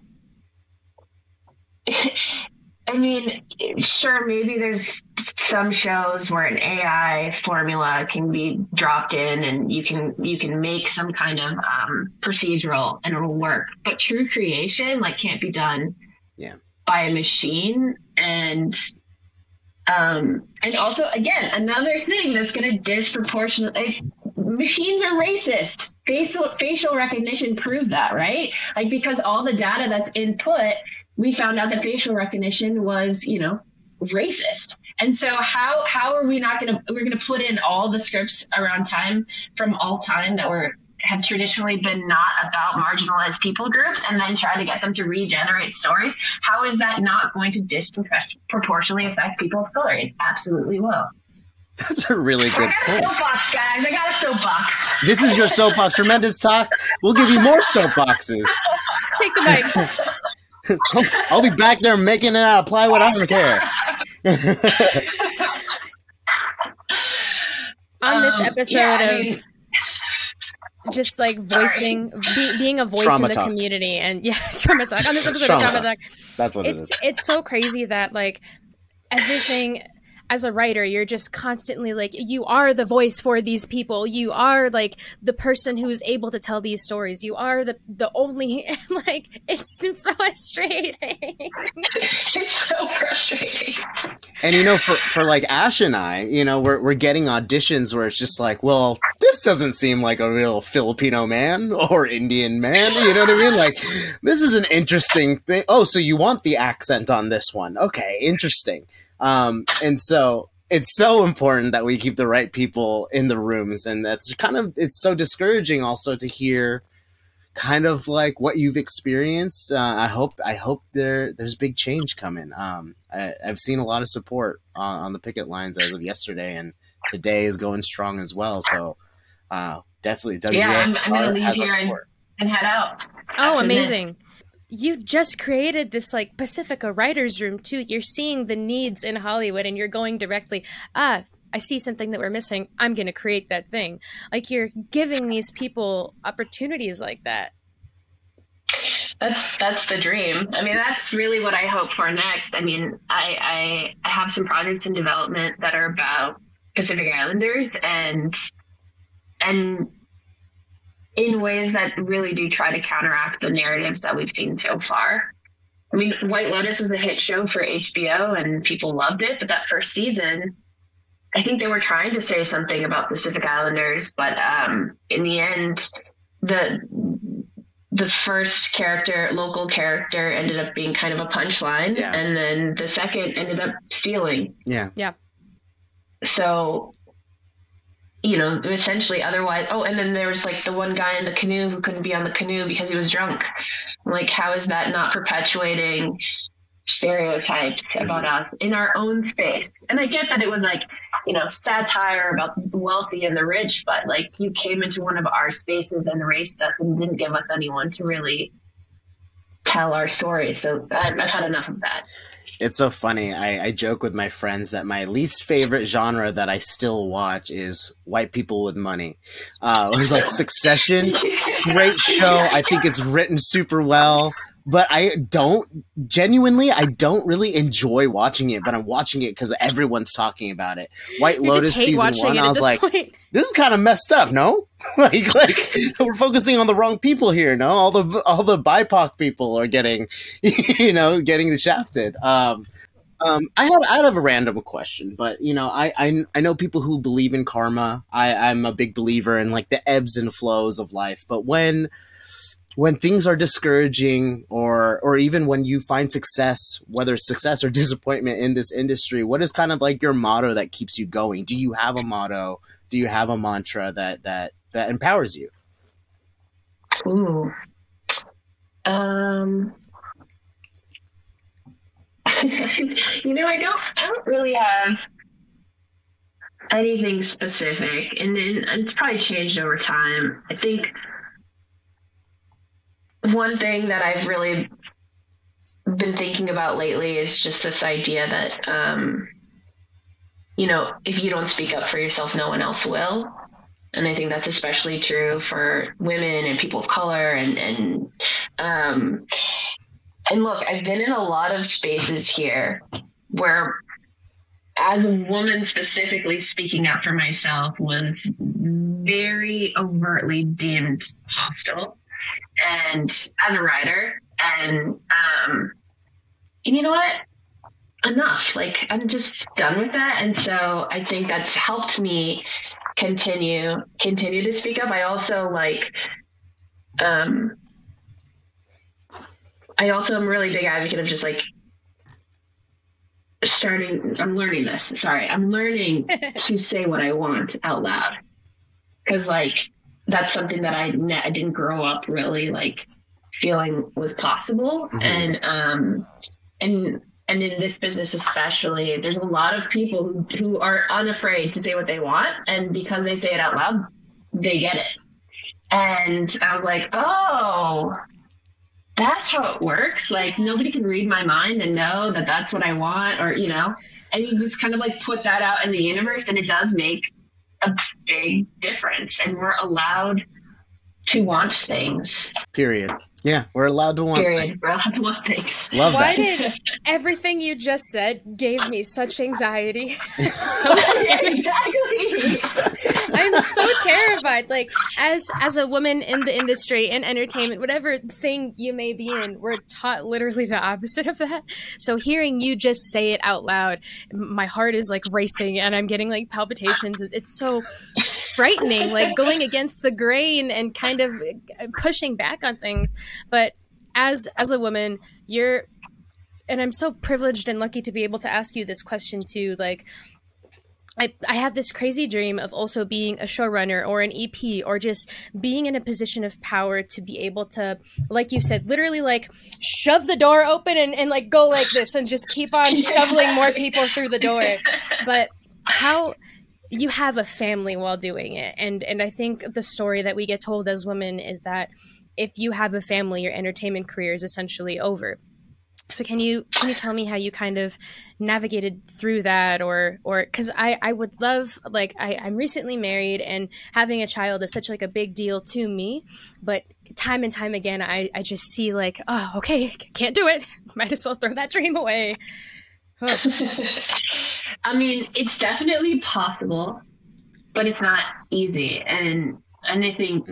S4: I mean, sure, maybe there's some shows where an A I formula can be dropped in and you can you can make some kind of um, procedural and it'll work. But true creation, like, can't be done
S2: yeah.
S4: by a machine. And um, and also, again, another thing that's going to disproportionately, machines are racist. Facial facial recognition proved that, right? Like, because all the data that's input, we found out that facial recognition was, you know, racist. And so how how are we not going to, we're going to put in all the scripts around time from all time that were have traditionally been not about marginalized people groups, and then try to get them to regenerate stories? How is that not going to disproportionately affect people of color? It absolutely will.
S2: That's a really good
S4: I got
S2: point.
S4: a soapbox, guys. I got a soapbox.
S2: This is your soapbox. Tremendous talk. We'll give you more soapboxes.
S3: Take the mic.
S2: I'll be back there making it out of plywood. I don't care.
S3: On this
S4: Um,
S3: episode
S4: yeah, I
S3: of
S4: mean-
S3: just like voicing, be, being a voice
S2: Trauma
S3: in the
S2: talk.
S3: community, and yeah, trauma talk. On this episode
S2: Trauma
S3: of trauma
S2: talk.
S3: talk,
S2: That's what it
S3: it's
S2: is.
S3: it's so crazy that like everything as a writer, you're just constantly like, you are the voice for these people. You are like the person who is able to tell these stories. You are the the only, like, it's frustrating.
S4: It's so frustrating.
S2: And, you know, for, for like Ash and I, you know, we're, we're getting auditions where it's just like, well, this doesn't seem like a real Filipino man or Indian man. You know what I mean? Like, this is an interesting thing. Oh, so you want the accent on this one. Okay, interesting. Um, and so it's so important that we keep the right people in the rooms. And that's kind of, it's so discouraging also to hear kind of like what you've experienced. Uh, I hope, I hope there, there's big change coming. Um, I, I've seen a lot of support on, on the picket lines as of yesterday, and today is going strong as well. So, uh, definitely.
S4: Yeah, I'm, I'm going to leave here and, and head out.
S3: Oh, amazing. This. You just created this like Pacifica writers room too. You're seeing the needs in Hollywood and you're going directly, ah, I see something that we're missing. I'm going to create that thing. Like, you're giving these people opportunities like that.
S4: That's, that's the dream. I mean, that's really what I hope for next. I mean, I, I, I have some projects in development that are about Pacific Islanders and, and, in ways that really do try to counteract the narratives that we've seen so far. I mean, White Lotus was a hit show for H B O and people loved it, but that first season, I think they were trying to say something about Pacific Islanders, but um, in the end, the the first character, local character, ended up being kind of a punchline, yeah. And then the second ended up stealing.
S2: Yeah.
S3: Yeah.
S4: So, you know, essentially otherwise, oh, and then there was like the one guy in the canoe who couldn't be on the canoe because he was drunk. Like, how is that not perpetuating stereotypes about mm-hmm. us in our own space? And I get that it was like, you know, satire about the wealthy and the rich, but like, you came into one of our spaces and erased us and didn't give us anyone to really tell our story. So I've, I've had enough of that.
S2: It's so funny. I, I joke with my friends that my least favorite genre that I still watch is white people with money. Uh, it was like Succession, great show. I think it's written super well, but I don't genuinely, I don't really enjoy watching it, but I'm watching it because everyone's talking about it. White
S3: you
S2: Lotus season one, I was like, point. This is kind of messed up, no? like, like we're focusing on the wrong people here, no? All the all the B I P O C people are getting, you know, getting shafted. Um, um, I had I have a random question, but you know, I, I I know people who believe in karma. I, I'm a big believer in like the ebbs and flows of life, but when when things are discouraging, or or even when you find success, whether it's success or disappointment in this industry, what is kind of like your motto that keeps you going? Do you have a motto? Do you have a mantra that that that empowers you?
S4: Ooh. Um you know, I don't I don't really have anything specific, and then it's probably changed over time. I think one thing that I've really been thinking about lately is just this idea that, um, you know, if you don't speak up for yourself, no one else will. And I think that's especially true for women and people of color. And, and, um, and look, I've been in a lot of spaces here where, as a woman specifically, speaking up for myself was very overtly deemed hostile. And as a writer, and, um, and you know what? Enough. Like, I'm just done with that. And so I think that's helped me continue, continue to speak up. I also like, um, I also am a really big advocate of just like starting, I'm learning this. Sorry. I'm learning to say what I want out loud. Cause like, that's something that I, ne- I didn't grow up really like feeling was possible. Mm-hmm. And, um, and, and in this business, especially, there's a lot of people who, who are unafraid to say what they want. And because they say it out loud, they get it. And I was like, oh, that's how it works. Like, nobody can read my mind and know that that's what I want, or, you know, and you just kind of like put that out in the universe, and it does make a big difference. And we're allowed to want things.
S2: Period. Yeah, we're allowed to want
S4: Period.
S2: things.
S4: We're allowed to want things.
S2: Love
S5: Why
S2: that.
S5: did everything you just said gave me such anxiety? So
S4: Yeah, exactly.
S5: I'm so terrified. Like as as a woman in the industry in entertainment, whatever thing you may be in, we're taught literally the opposite of that. So hearing you just say it out loud, my heart is like racing and I'm getting like palpitations. It's so frightening, like going against the grain and kind of pushing back on things. But as as a woman, you're, and I'm so privileged and lucky to be able to ask you this question too, like I, I have this crazy dream of also being a showrunner or an E P or just being in a position of power to be able to, like you said, literally like shove the door open and, and like go like this and just keep on shoveling more people through the door. But how you have a family while doing it. And, and I think the story that we get told as women is that if you have a family, your entertainment career is essentially over. So can you can you tell me how you kind of navigated through that, or or because I, I would love, like I, I'm recently married and having a child is such like a big deal to me, but time and time again I, I just see like, oh, okay, can't do it, might as well throw that dream away.
S4: I mean, it's definitely possible, but it's not easy, and and I think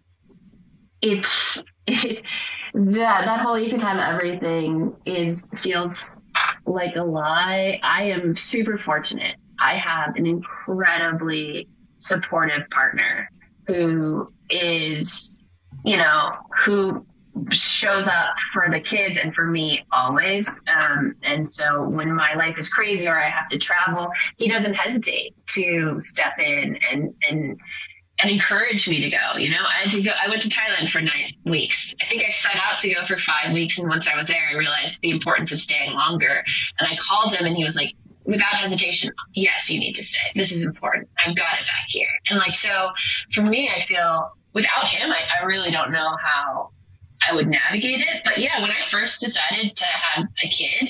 S4: it's it, that that whole you can have everything is feels like a lie. I am super fortunate. I have an incredibly supportive partner who is, you know, who shows up for the kids and for me always. Um, and so when my life is crazy or I have to travel, he doesn't hesitate to step in and, and, and encourage me to go. You know, I had to go, I went to Thailand for nine weeks. I think I set out to go for five weeks. And once I was there, I realized the importance of staying longer. And I called him and he was like, without hesitation, yes, you need to stay. This is important. I've got it back here. And like, so for me, I feel without him, I, I really don't know how I would navigate it. But yeah, when I first decided to have a kid,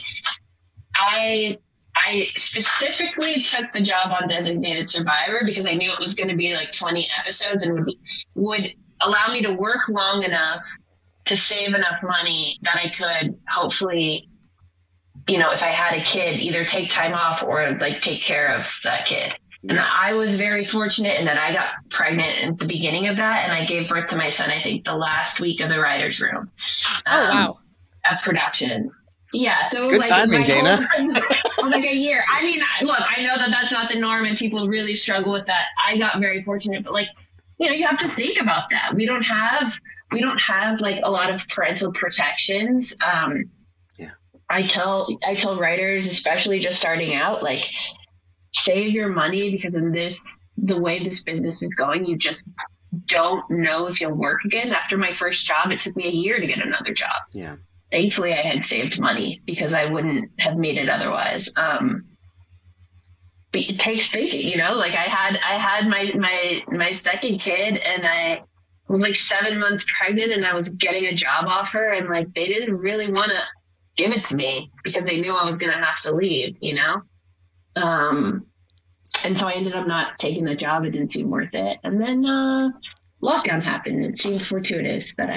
S4: I I specifically took the job on Designated Survivor because I knew it was going to be like twenty episodes and would would allow me to work long enough to save enough money that I could hopefully, you know, if I had a kid, either take time off or like take care of that kid. And I was very fortunate in that I got pregnant at the beginning of that, and I gave birth to my son, I think, the last week of the writer's room.
S5: Oh,
S4: um,
S5: wow.
S4: Of production. Yeah, so it was
S2: Good
S4: like,
S2: timing,
S4: my
S2: Dana.
S4: whole- it was like a year. I mean, look, I know that that's not the norm, and people really struggle with that. I got very fortunate, but like, you know, you have to think about that. We don't have, we don't have like a lot of parental protections. Um,
S2: Yeah.
S4: I tell, I tell writers, especially just starting out, like, save your money because in this, the way this business is going, you just don't know if you'll work again. After my first job, it took me a year to get another job.
S2: Yeah.
S4: Thankfully, I had saved money because I wouldn't have made it otherwise. Um, but it takes thinking, you know, like I had, I had my, my, my second kid and I was like seven months pregnant and I was getting a job offer and like, they didn't really want to give it to me because they knew I was going to have to leave, you know? Um, and so I ended up not taking the job. It didn't seem worth it. And then, uh, lockdown happened. It seemed fortuitous that I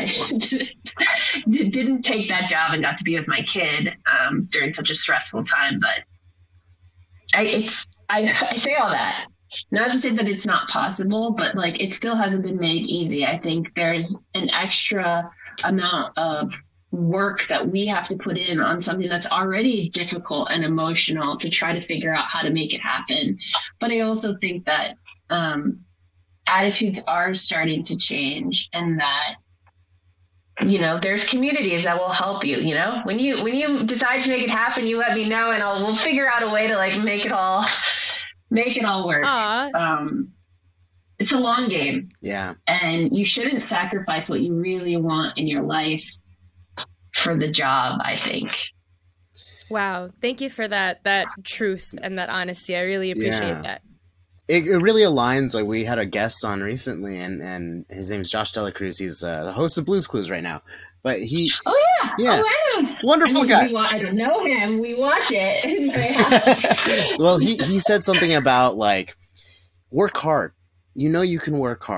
S4: didn't take that job and got to be with my kid, um, during such a stressful time. But I, it's, I, I say all that not to say that it's not possible, but like, it still hasn't been made easy. I think there's an extra amount of work that we have to put in on something that's already difficult and emotional to try to figure out how to make it happen. But I also think that um, attitudes are starting to change and that, you know, there's communities that will help you, you know, when you, when you decide to make it happen, you let me know and I'll, we'll figure out a way to like make it all, make it all work.
S5: Aw.
S4: Um, it's a long game.
S2: Yeah.
S4: And you shouldn't sacrifice what you really want in your life for the job, I think.
S5: Wow. Thank you for that that truth and that honesty. I really appreciate
S2: Yeah.
S5: that.
S2: It, it really aligns. Like we had a guest on recently, and, and his name is Josh Dela Cruz. He's uh, the host of Blues Clues right now. But he,
S4: Oh yeah,
S2: Yeah.
S4: Oh, I know.
S2: wonderful
S4: I mean,
S2: guy.
S4: we wa- I don't know him. We watch it in my house.
S2: Well, he, he said something about like work hard. You know you can work hard.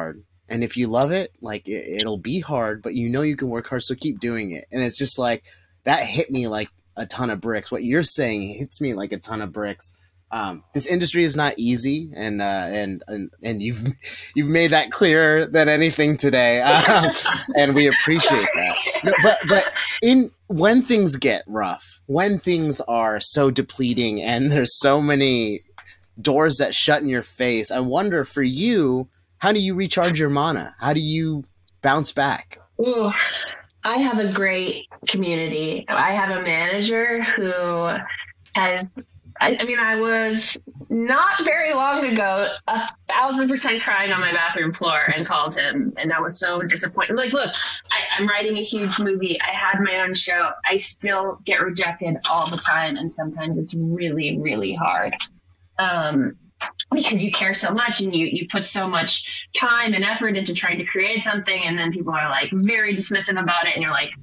S2: And if you love it, like it, it'll be hard, but you know you can work hard, so keep doing it. And it's just like that hit me like a ton of bricks. What you're saying hits me like a ton of bricks. Um, this industry is not easy, and uh, and and and you've you've made that clearer than anything today, uh, and we appreciate that. No, but but in when things get rough, when things are so depleting, and there's so many doors that shut in your face, I wonder for you, how do you recharge your mana? How do you bounce back?
S4: Ooh, I have a great community. I have a manager who has, I, I mean, I was not very long ago a thousand percent crying on my bathroom floor and called him. And I was so disappointed. Like, look, I, I'm writing a huge movie. I had my own show. I still get rejected all the time. And sometimes it's really, really hard. Um, because you care so much and you, you put so much time and effort into trying to create something, and then people are like very dismissive about it, and you're like,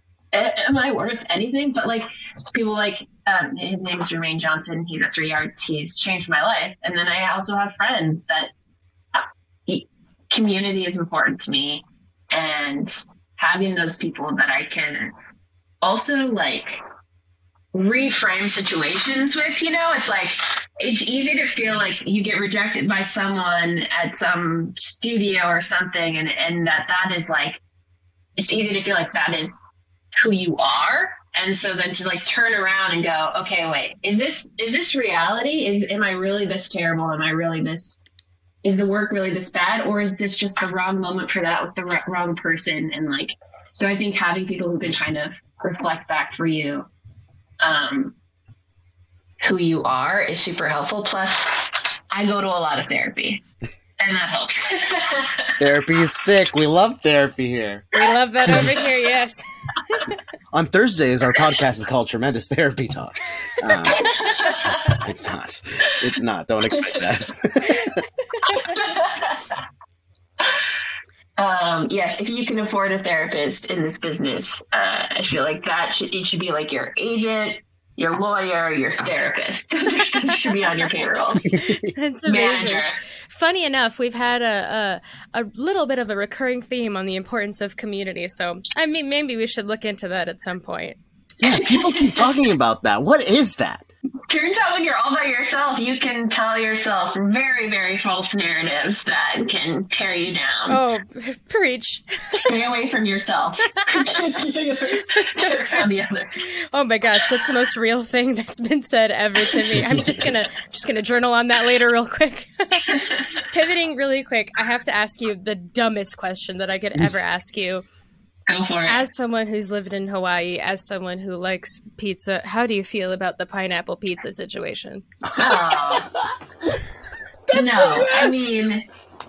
S4: am I worth anything? But like people like, um, his name is Jermaine Johnson. He's at Three Yards. He's changed my life. And then I also have friends that uh, community is important to me, and having those people that I can also like reframe situations with, you know, it's like, it's easy to feel like you get rejected by someone at some studio or something. And, and that, that is like, it's easy to feel like that is who you are. And so then to like turn around and go, okay, wait, is this, is this reality? Is, am I really this terrible? Am I really this, is the work really this bad? Or is this just the wrong moment for that with the r- wrong person? And like, so I think having people who can kind of reflect back for you, um, who you are is super helpful. Plus I go to a lot of therapy and that helps.
S2: Therapy is sick. We love therapy here.
S5: We love that over here, yes.
S2: On Thursdays, our podcast is called Tremendous Therapy Talk. Um, it's not. It's not. Don't expect that.
S4: um, yes, if you can afford a therapist in this business, uh, I feel like that should, it should be like your agent, your lawyer, your therapist. It should be on your payroll.
S5: That's amazing.
S4: Manager.
S5: Funny enough, we've had a, a a little bit of a recurring theme on the importance of community. So, I mean, maybe we should look into that at some point.
S2: Yeah, people keep talking about that. What is that?
S4: Turns out when you're all by yourself, you can tell yourself very, very false narratives that can tear you down.
S5: Oh, preach.
S4: Stay away from yourself. On the other.
S5: Oh my gosh, that's the most real thing that's been said ever to me. I'm just gonna just gonna journal on that later real quick. Pivoting really quick, I have to ask you the dumbest question that I could ever ask you.
S4: Go for it.
S5: As someone who's lived in Hawaii, as someone who likes pizza, how do you feel about the pineapple pizza situation?
S4: Oh. No, I mean,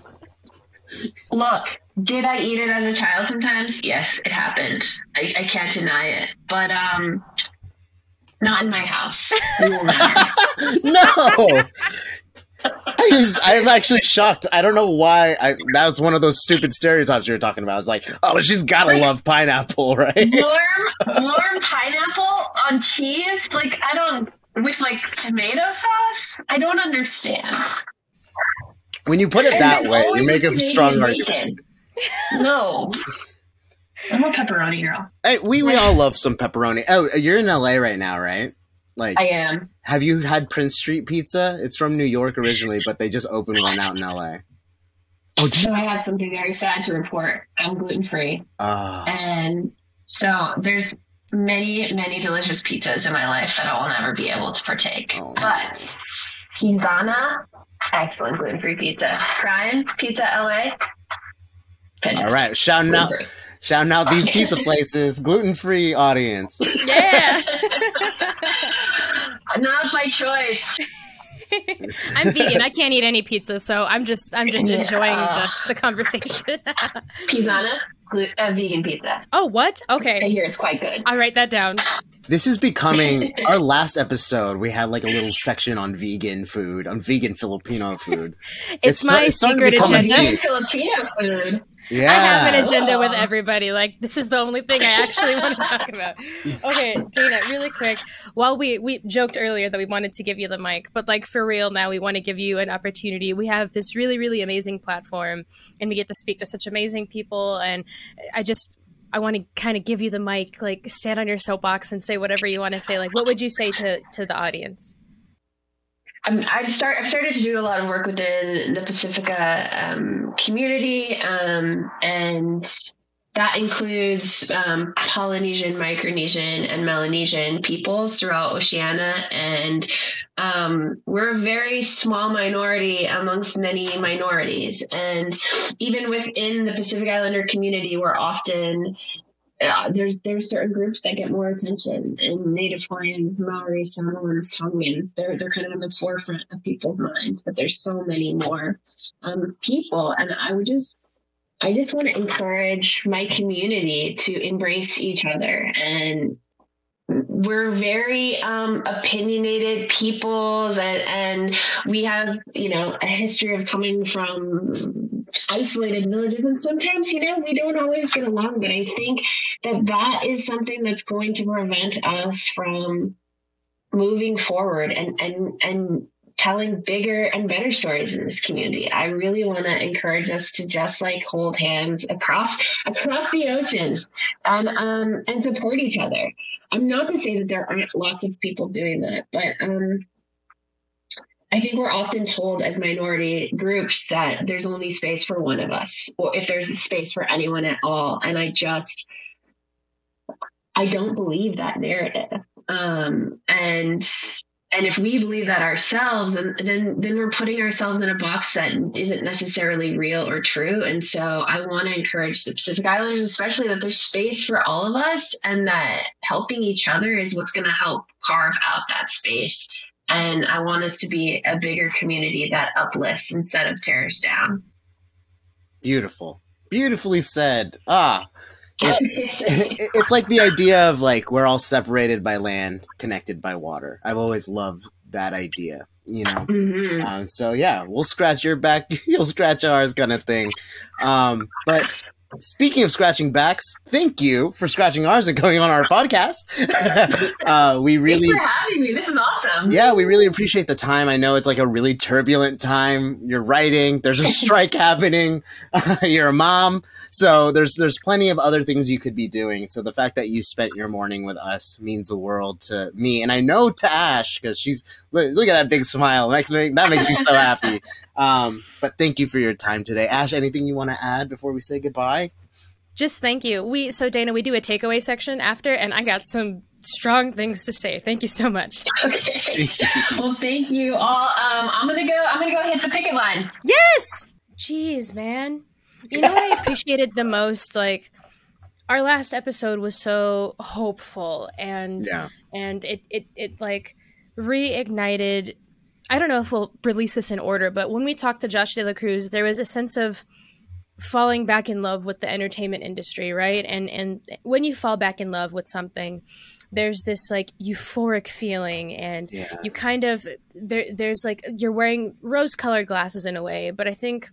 S4: look, did I eat it as a child sometimes? Yes, it happened. I, I can't deny it. But um, not in my house. We will never.
S2: No. I was, I'm actually shocked. I don't know why. I, that was one of those stupid stereotypes you were talking about. I was like, oh, she's gotta
S4: Like,
S2: love pineapple, right?
S4: warm, warm pineapple on cheese? Like, I don't, with like tomato sauce? I don't understand.
S2: When you put it
S4: And
S2: that
S4: then
S2: way,
S4: always
S2: you make a
S4: Canadian
S2: strong
S4: bacon.
S2: argument.
S4: No. I'm a pepperoni girl.
S2: Hey, we we all love some pepperoni. Oh, you're in L A right now, right? Like,
S4: I am.
S2: have you had Prince Street Pizza? It's from New York originally, but they just opened one out in L A. Oh,
S4: So I have something very sad to report. I'm gluten free.
S2: uh,
S4: And so there's many, many delicious pizzas in my life that I will never be able to partake.
S2: Oh.
S4: But Kizana, excellent gluten free pizza. Prime Pizza L A. Fantastic.
S2: all right, shouting out,
S4: Gluten-free.
S2: shouting out these pizza places, gluten free audience.
S5: Yeah.
S4: Not by choice.
S5: I'm vegan. I can't eat any pizza, so I'm just I'm just
S4: Yeah.
S5: enjoying the, the conversation.
S4: Kizana, glu- uh, vegan pizza.
S5: Oh, what?
S4: I
S5: Okay.
S4: hear it's quite good.
S5: I'll write that down.
S2: This is becoming our last episode. We had like a little section on vegan food, on vegan Filipino food.
S5: It's
S2: It's
S5: my
S2: so- it's starting to
S5: secret
S2: become a
S5: agenda.
S2: thing.
S4: Vegan Filipino food.
S2: Yeah.
S5: I have an agenda with everybody. Like, this is the only thing I actually want to talk about. Okay, Dana, really quick. While we we joked earlier that we wanted to give you the mic, but like for real now, we want to give you an opportunity. We have this really, really amazing platform, and we get to speak to such amazing people. And I just I want to kind of give you the mic, like stand on your soapbox and say whatever you want to say. Like, what would you say to to the audience?
S4: Um, I've start I've started to do a lot of work within the Pacifica um, community, um, and that includes um, Polynesian, Micronesian, and Melanesian peoples throughout Oceania. And um, we're a very small minority amongst many minorities. And even within the Pacific Islander community, we're often Uh, there's there's certain groups that get more attention, and Native Hawaiians, Maori, Samoans, Tongans, they're they're kind of in the forefront of people's minds, but there's so many more um, people, and I would just I just want to encourage my community to embrace each other. And we're very um, opinionated peoples, and, and we have, you know, a history of coming from isolated villages, and sometimes, you know, we don't always get along, but I think that that is something that's going to prevent us from moving forward and, and, and telling bigger and better stories in this community. I really want to encourage us to just like hold hands across across the ocean and um and support each other. I'm not to say that there aren't lots of people doing that, but um I think we're often told as minority groups that there's only space for one of us, or if there's space for anyone at all. And I just I don't believe that narrative. Um and And if we believe that ourselves, then, then then we're putting ourselves in a box that isn't necessarily real or true. And so I want to encourage the Pacific Islanders, especially, that there's space for all of us, and that helping each other is what's going to help carve out that space. And I want us to be a bigger community that uplifts instead of tears down.
S2: Beautiful. Beautifully said. Ah. It's, it's like the idea of like we're all separated by land, connected by water. I've always loved that idea, you know.
S4: Mm-hmm.
S2: Uh, so yeah, we'll scratch your back, you'll scratch ours, kind of thing. Um, but speaking of scratching backs, thank you for scratching ours and going on our podcast. uh, we really,
S4: Thanks for having me. This is awesome.
S2: yeah, we really appreciate the time. I know it's like a really turbulent time. You're writing. There's a strike happening. You're a mom. So there's there's plenty of other things you could be doing. So the fact that you spent your morning with us means the world to me, and I know to Ash, because she's look, look at that big smile. Makes me that makes me so happy. Um, but thank you for your time today, Ash. Anything you want to add before we say goodbye?
S5: Just thank you. We so Dana, we do a takeaway section after, and I got some strong things to say. Thank you so much.
S4: Okay. Well, thank you all. Um, I'm gonna go. I'm gonna go hit the picket line.
S5: Yes. Jeez, man. You know what I appreciated the most? Like, our last episode was so hopeful, and
S2: Yeah.
S5: and it it it like reignited. I don't know if we'll release this in order, but when we talked to Josh De La Cruz, there was a sense of falling back in love with the entertainment industry, right? And and when you fall back in love with something, there's this like euphoric feeling, and
S2: Yeah.
S5: you kind of there there's like you're wearing rose-colored glasses in a way, but I think,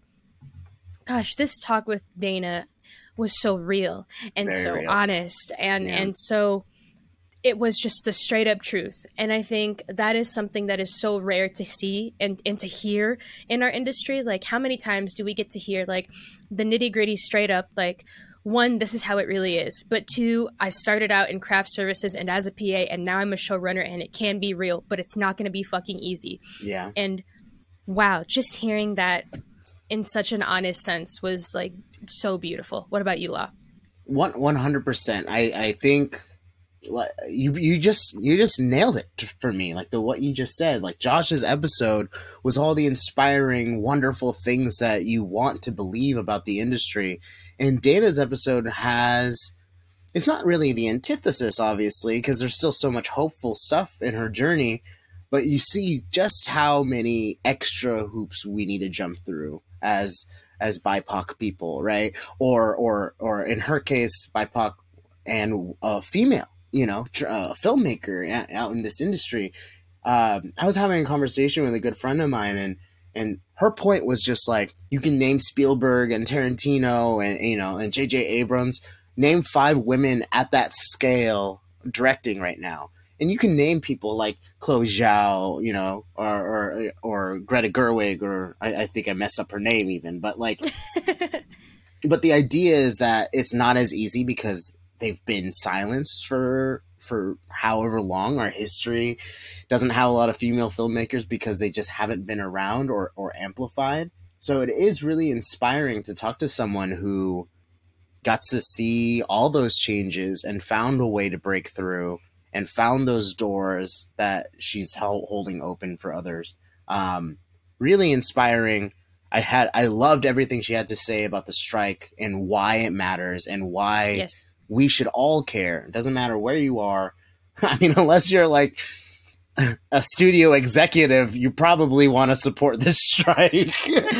S5: gosh, this talk with Dana was so real and
S2: Very
S5: so
S2: real.
S5: honest, and
S2: Yeah.
S5: and so it was just the straight up truth. And I think that is something that is so rare to see and, and to hear in our industry. Like, how many times do we get to hear like the nitty gritty straight up, like, one, this is how it really is, but two, I started out in craft services and as a P A, and now I'm a showrunner, and it can be real, but it's not going to be fucking easy.
S2: Yeah.
S5: And wow, just hearing that in such an honest sense was like so beautiful. What about you, La?
S2: One one hundred percent. I I think like you you just you just nailed it for me. Like the what you just said. Like Josh's episode was all the inspiring, wonderful things that you want to believe about the industry, and Dana's episode has. It's not really the antithesis, obviously, because there's still so much hopeful stuff in her journey, but you see just how many extra hoops we need to jump through as as B I P O C people, right? Or or or in her case, B I P O C and a female, you know, tr- a filmmaker out in this industry. Um, I was having a conversation with a good friend of mine, and And her point was just like, you can name Spielberg and Tarantino and, you know, and J J Abrams, name five women at that scale directing right now. And you can name people like Chloe Zhao, you know, or or, or Greta Gerwig, or I, I think I messed up her name even. But like, but the idea is that it's not as easy because they've been silenced for for however long. Our history doesn't have a lot of female filmmakers because they just haven't been around or, or amplified. So it is really inspiring to talk to someone who got to see all those changes and found a way to break through and found those doors that she's held, holding open for others. Um, really inspiring. I had, I loved everything she had to say about the strike and why it matters and why
S5: Yes.
S2: we should all care. It doesn't matter where you are. I mean, unless you're like a studio executive, you probably want to support this strike.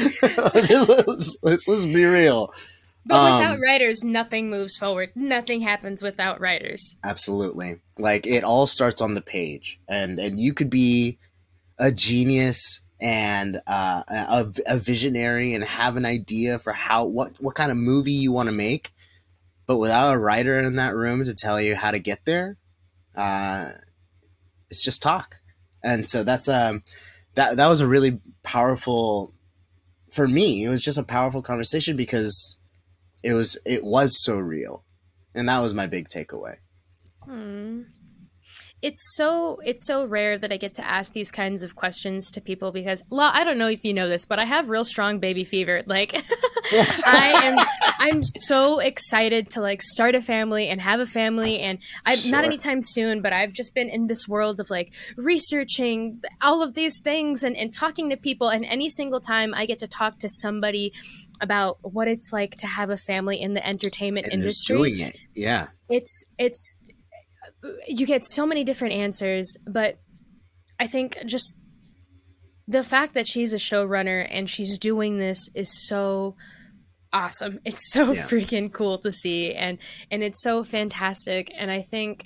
S2: let's, let's, let's be real.
S5: But
S2: Um,
S5: without writers, nothing moves forward. Nothing happens without writers.
S2: Absolutely. Like, it all starts on the page, and and you could be a genius and uh, a, a visionary and have an idea for how what what kind of movie you want to make, but without a writer in that room to tell you how to get there, uh, it's just talk. And so that's um that that was a really powerful, for me. It was just a powerful conversation because it was it was so real, and that was my big takeaway.
S5: Hmm. It's so it's so rare that I get to ask these kinds of questions to people because, Law, I don't know if you know this, but I have real strong baby fever. Like, I am I'm so excited to like start a family and have a family, and I
S2: Sure.
S5: not anytime soon, but I've just been in this world of like researching all of these things and, and talking to people, and any single time I get to talk to somebody about what it's like to have a family in the entertainment
S2: And just
S5: industry,
S2: doing it, yeah.
S5: it's it's you get so many different answers, but I think just the fact that she's a showrunner and she's doing this is so awesome. It's so
S2: Yeah.
S5: freaking cool to see, and and it's so fantastic. And I think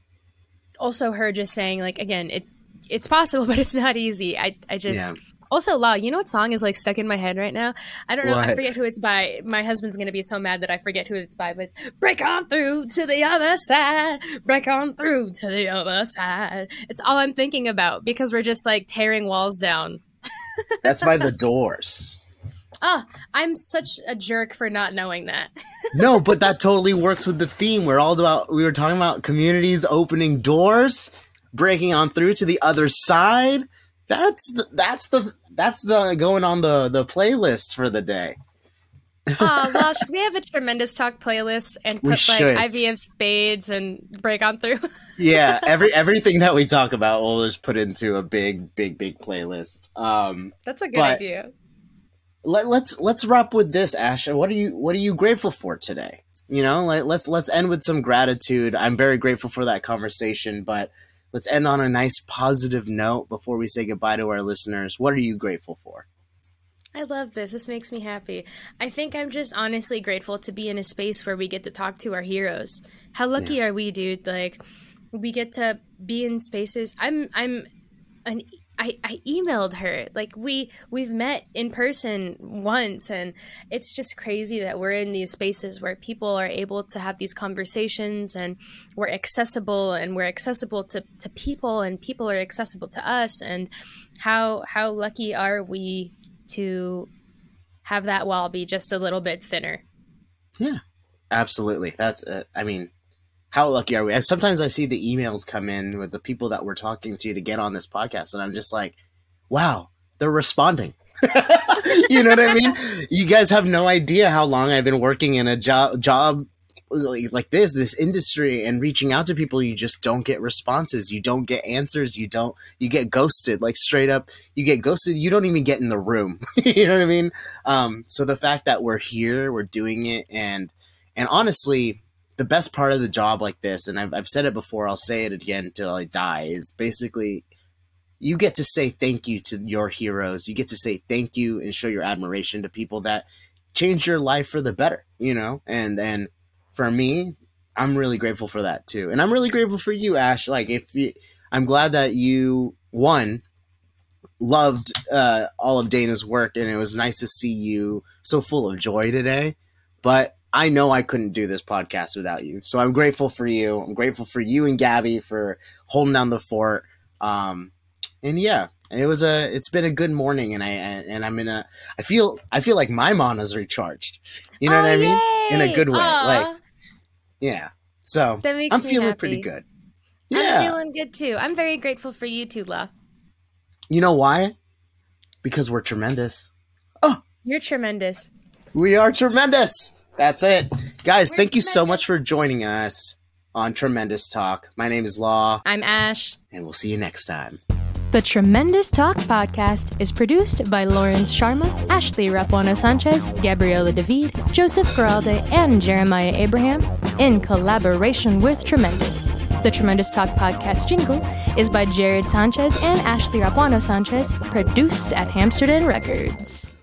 S5: also her just saying, like, again, it it's possible, but it's not easy. I I just
S2: Yeah.
S5: Also, Law, you know what song is like stuck in my head right now? I don't know. I
S2: What?
S5: forget who it's by. My husband's going to be so mad that I forget who it's by, but it's Break On Through to the Other Side. Break on through to the other side. It's all I'm thinking about because we're just like tearing walls down.
S2: That's by The Doors.
S5: Oh, I'm such a jerk for not knowing that.
S2: No, but that totally works with the theme. We're all about, we were talking about communities opening doors, breaking on through to the other side. That's the, that's the, that's the going on the, the playlist for the day.
S5: Oh, well, should we have a Tremendous Talk playlist and
S2: We
S5: put like
S2: should.
S5: I V of Spades and Break On Through?
S2: Yeah, every everything that we talk about, we'll just put into a big, big, big playlist. Um,
S5: That's a good
S2: But-
S5: idea.
S2: let, let's let's wrap with this, Asha. What are you what are you grateful for today? You know, like, let's let's end with some gratitude. I'm very grateful for that conversation, but let's end on a nice positive note before we say goodbye to our listeners. What are you grateful for?
S5: I love this. This makes me happy. I think I'm just honestly grateful to be in a space where we get to talk to our heroes. How lucky are we, dude? Like, we get to be in spaces. I'm I'm an I, I emailed her. Like, we we've met in person once, and it's just crazy that we're in these spaces where people are able to have these conversations, and we're accessible, and we're accessible to, to people, and people are accessible to us. And how how lucky are we to have that wall be just a little bit thinner?
S2: Yeah, absolutely. That's, uh, I mean, how lucky are we? And sometimes I see the emails come in with the people that we're talking to to get on this podcast, and I'm just like, wow, they're responding. You know what I mean? You guys have no idea how long I've been working in a job, job like, like this, this industry, and reaching out to people. You just don't get responses. You don't get answers. You don't, you get ghosted, like straight up, you get ghosted. You don't even get in the room. You know what I mean? Um, so the fact that we're here, we're doing it. And, and honestly, the best part of the job like this, and I've, I've said it before, I'll say it again till I die, is basically you get to say thank you to your heroes. You get to say thank you and show your admiration to people that change your life for the better, you know? And, and for me, I'm really grateful for that too. And I'm really grateful for you, Ash. Like, if you, I'm glad that you, one, loved uh, all of Dana's work, and it was nice to see you so full of joy today. But I know I couldn't do this podcast without you. So I'm grateful for you. I'm grateful for you and Gabby for holding down the fort. Um, and yeah, it was a, it's been a good morning, and I, and I'm in a, I feel, I feel like my mana's recharged. You know
S5: Oh,
S2: what I mean?
S5: yay!
S2: In a good way.
S5: Aw.
S2: Like, yeah. So
S5: That makes
S2: I'm
S5: me
S2: feeling
S5: happy.
S2: pretty good. Yeah.
S5: I'm feeling good too. I'm very grateful for you too, La.
S2: You know why? Because we're tremendous.
S5: You're tremendous.
S2: We are tremendous. That's it. Guys,
S5: We're
S2: thank you so
S5: tremendous.
S2: much for joining us on Tremendous Talk. My name is Law,
S5: I'm Ash.
S2: and we'll see you next time.
S5: The Tremendous Talk podcast is produced by Lawrence Sharma, Ashley Rapuano Sanchez, Gabriela David, Joseph Garalde, and Jeremiah Abraham in collaboration with Tremendous. The Tremendous Talk podcast jingle is by Jared Sanchez and Ashley Rapuano Sanchez, produced at Amsterdam Records.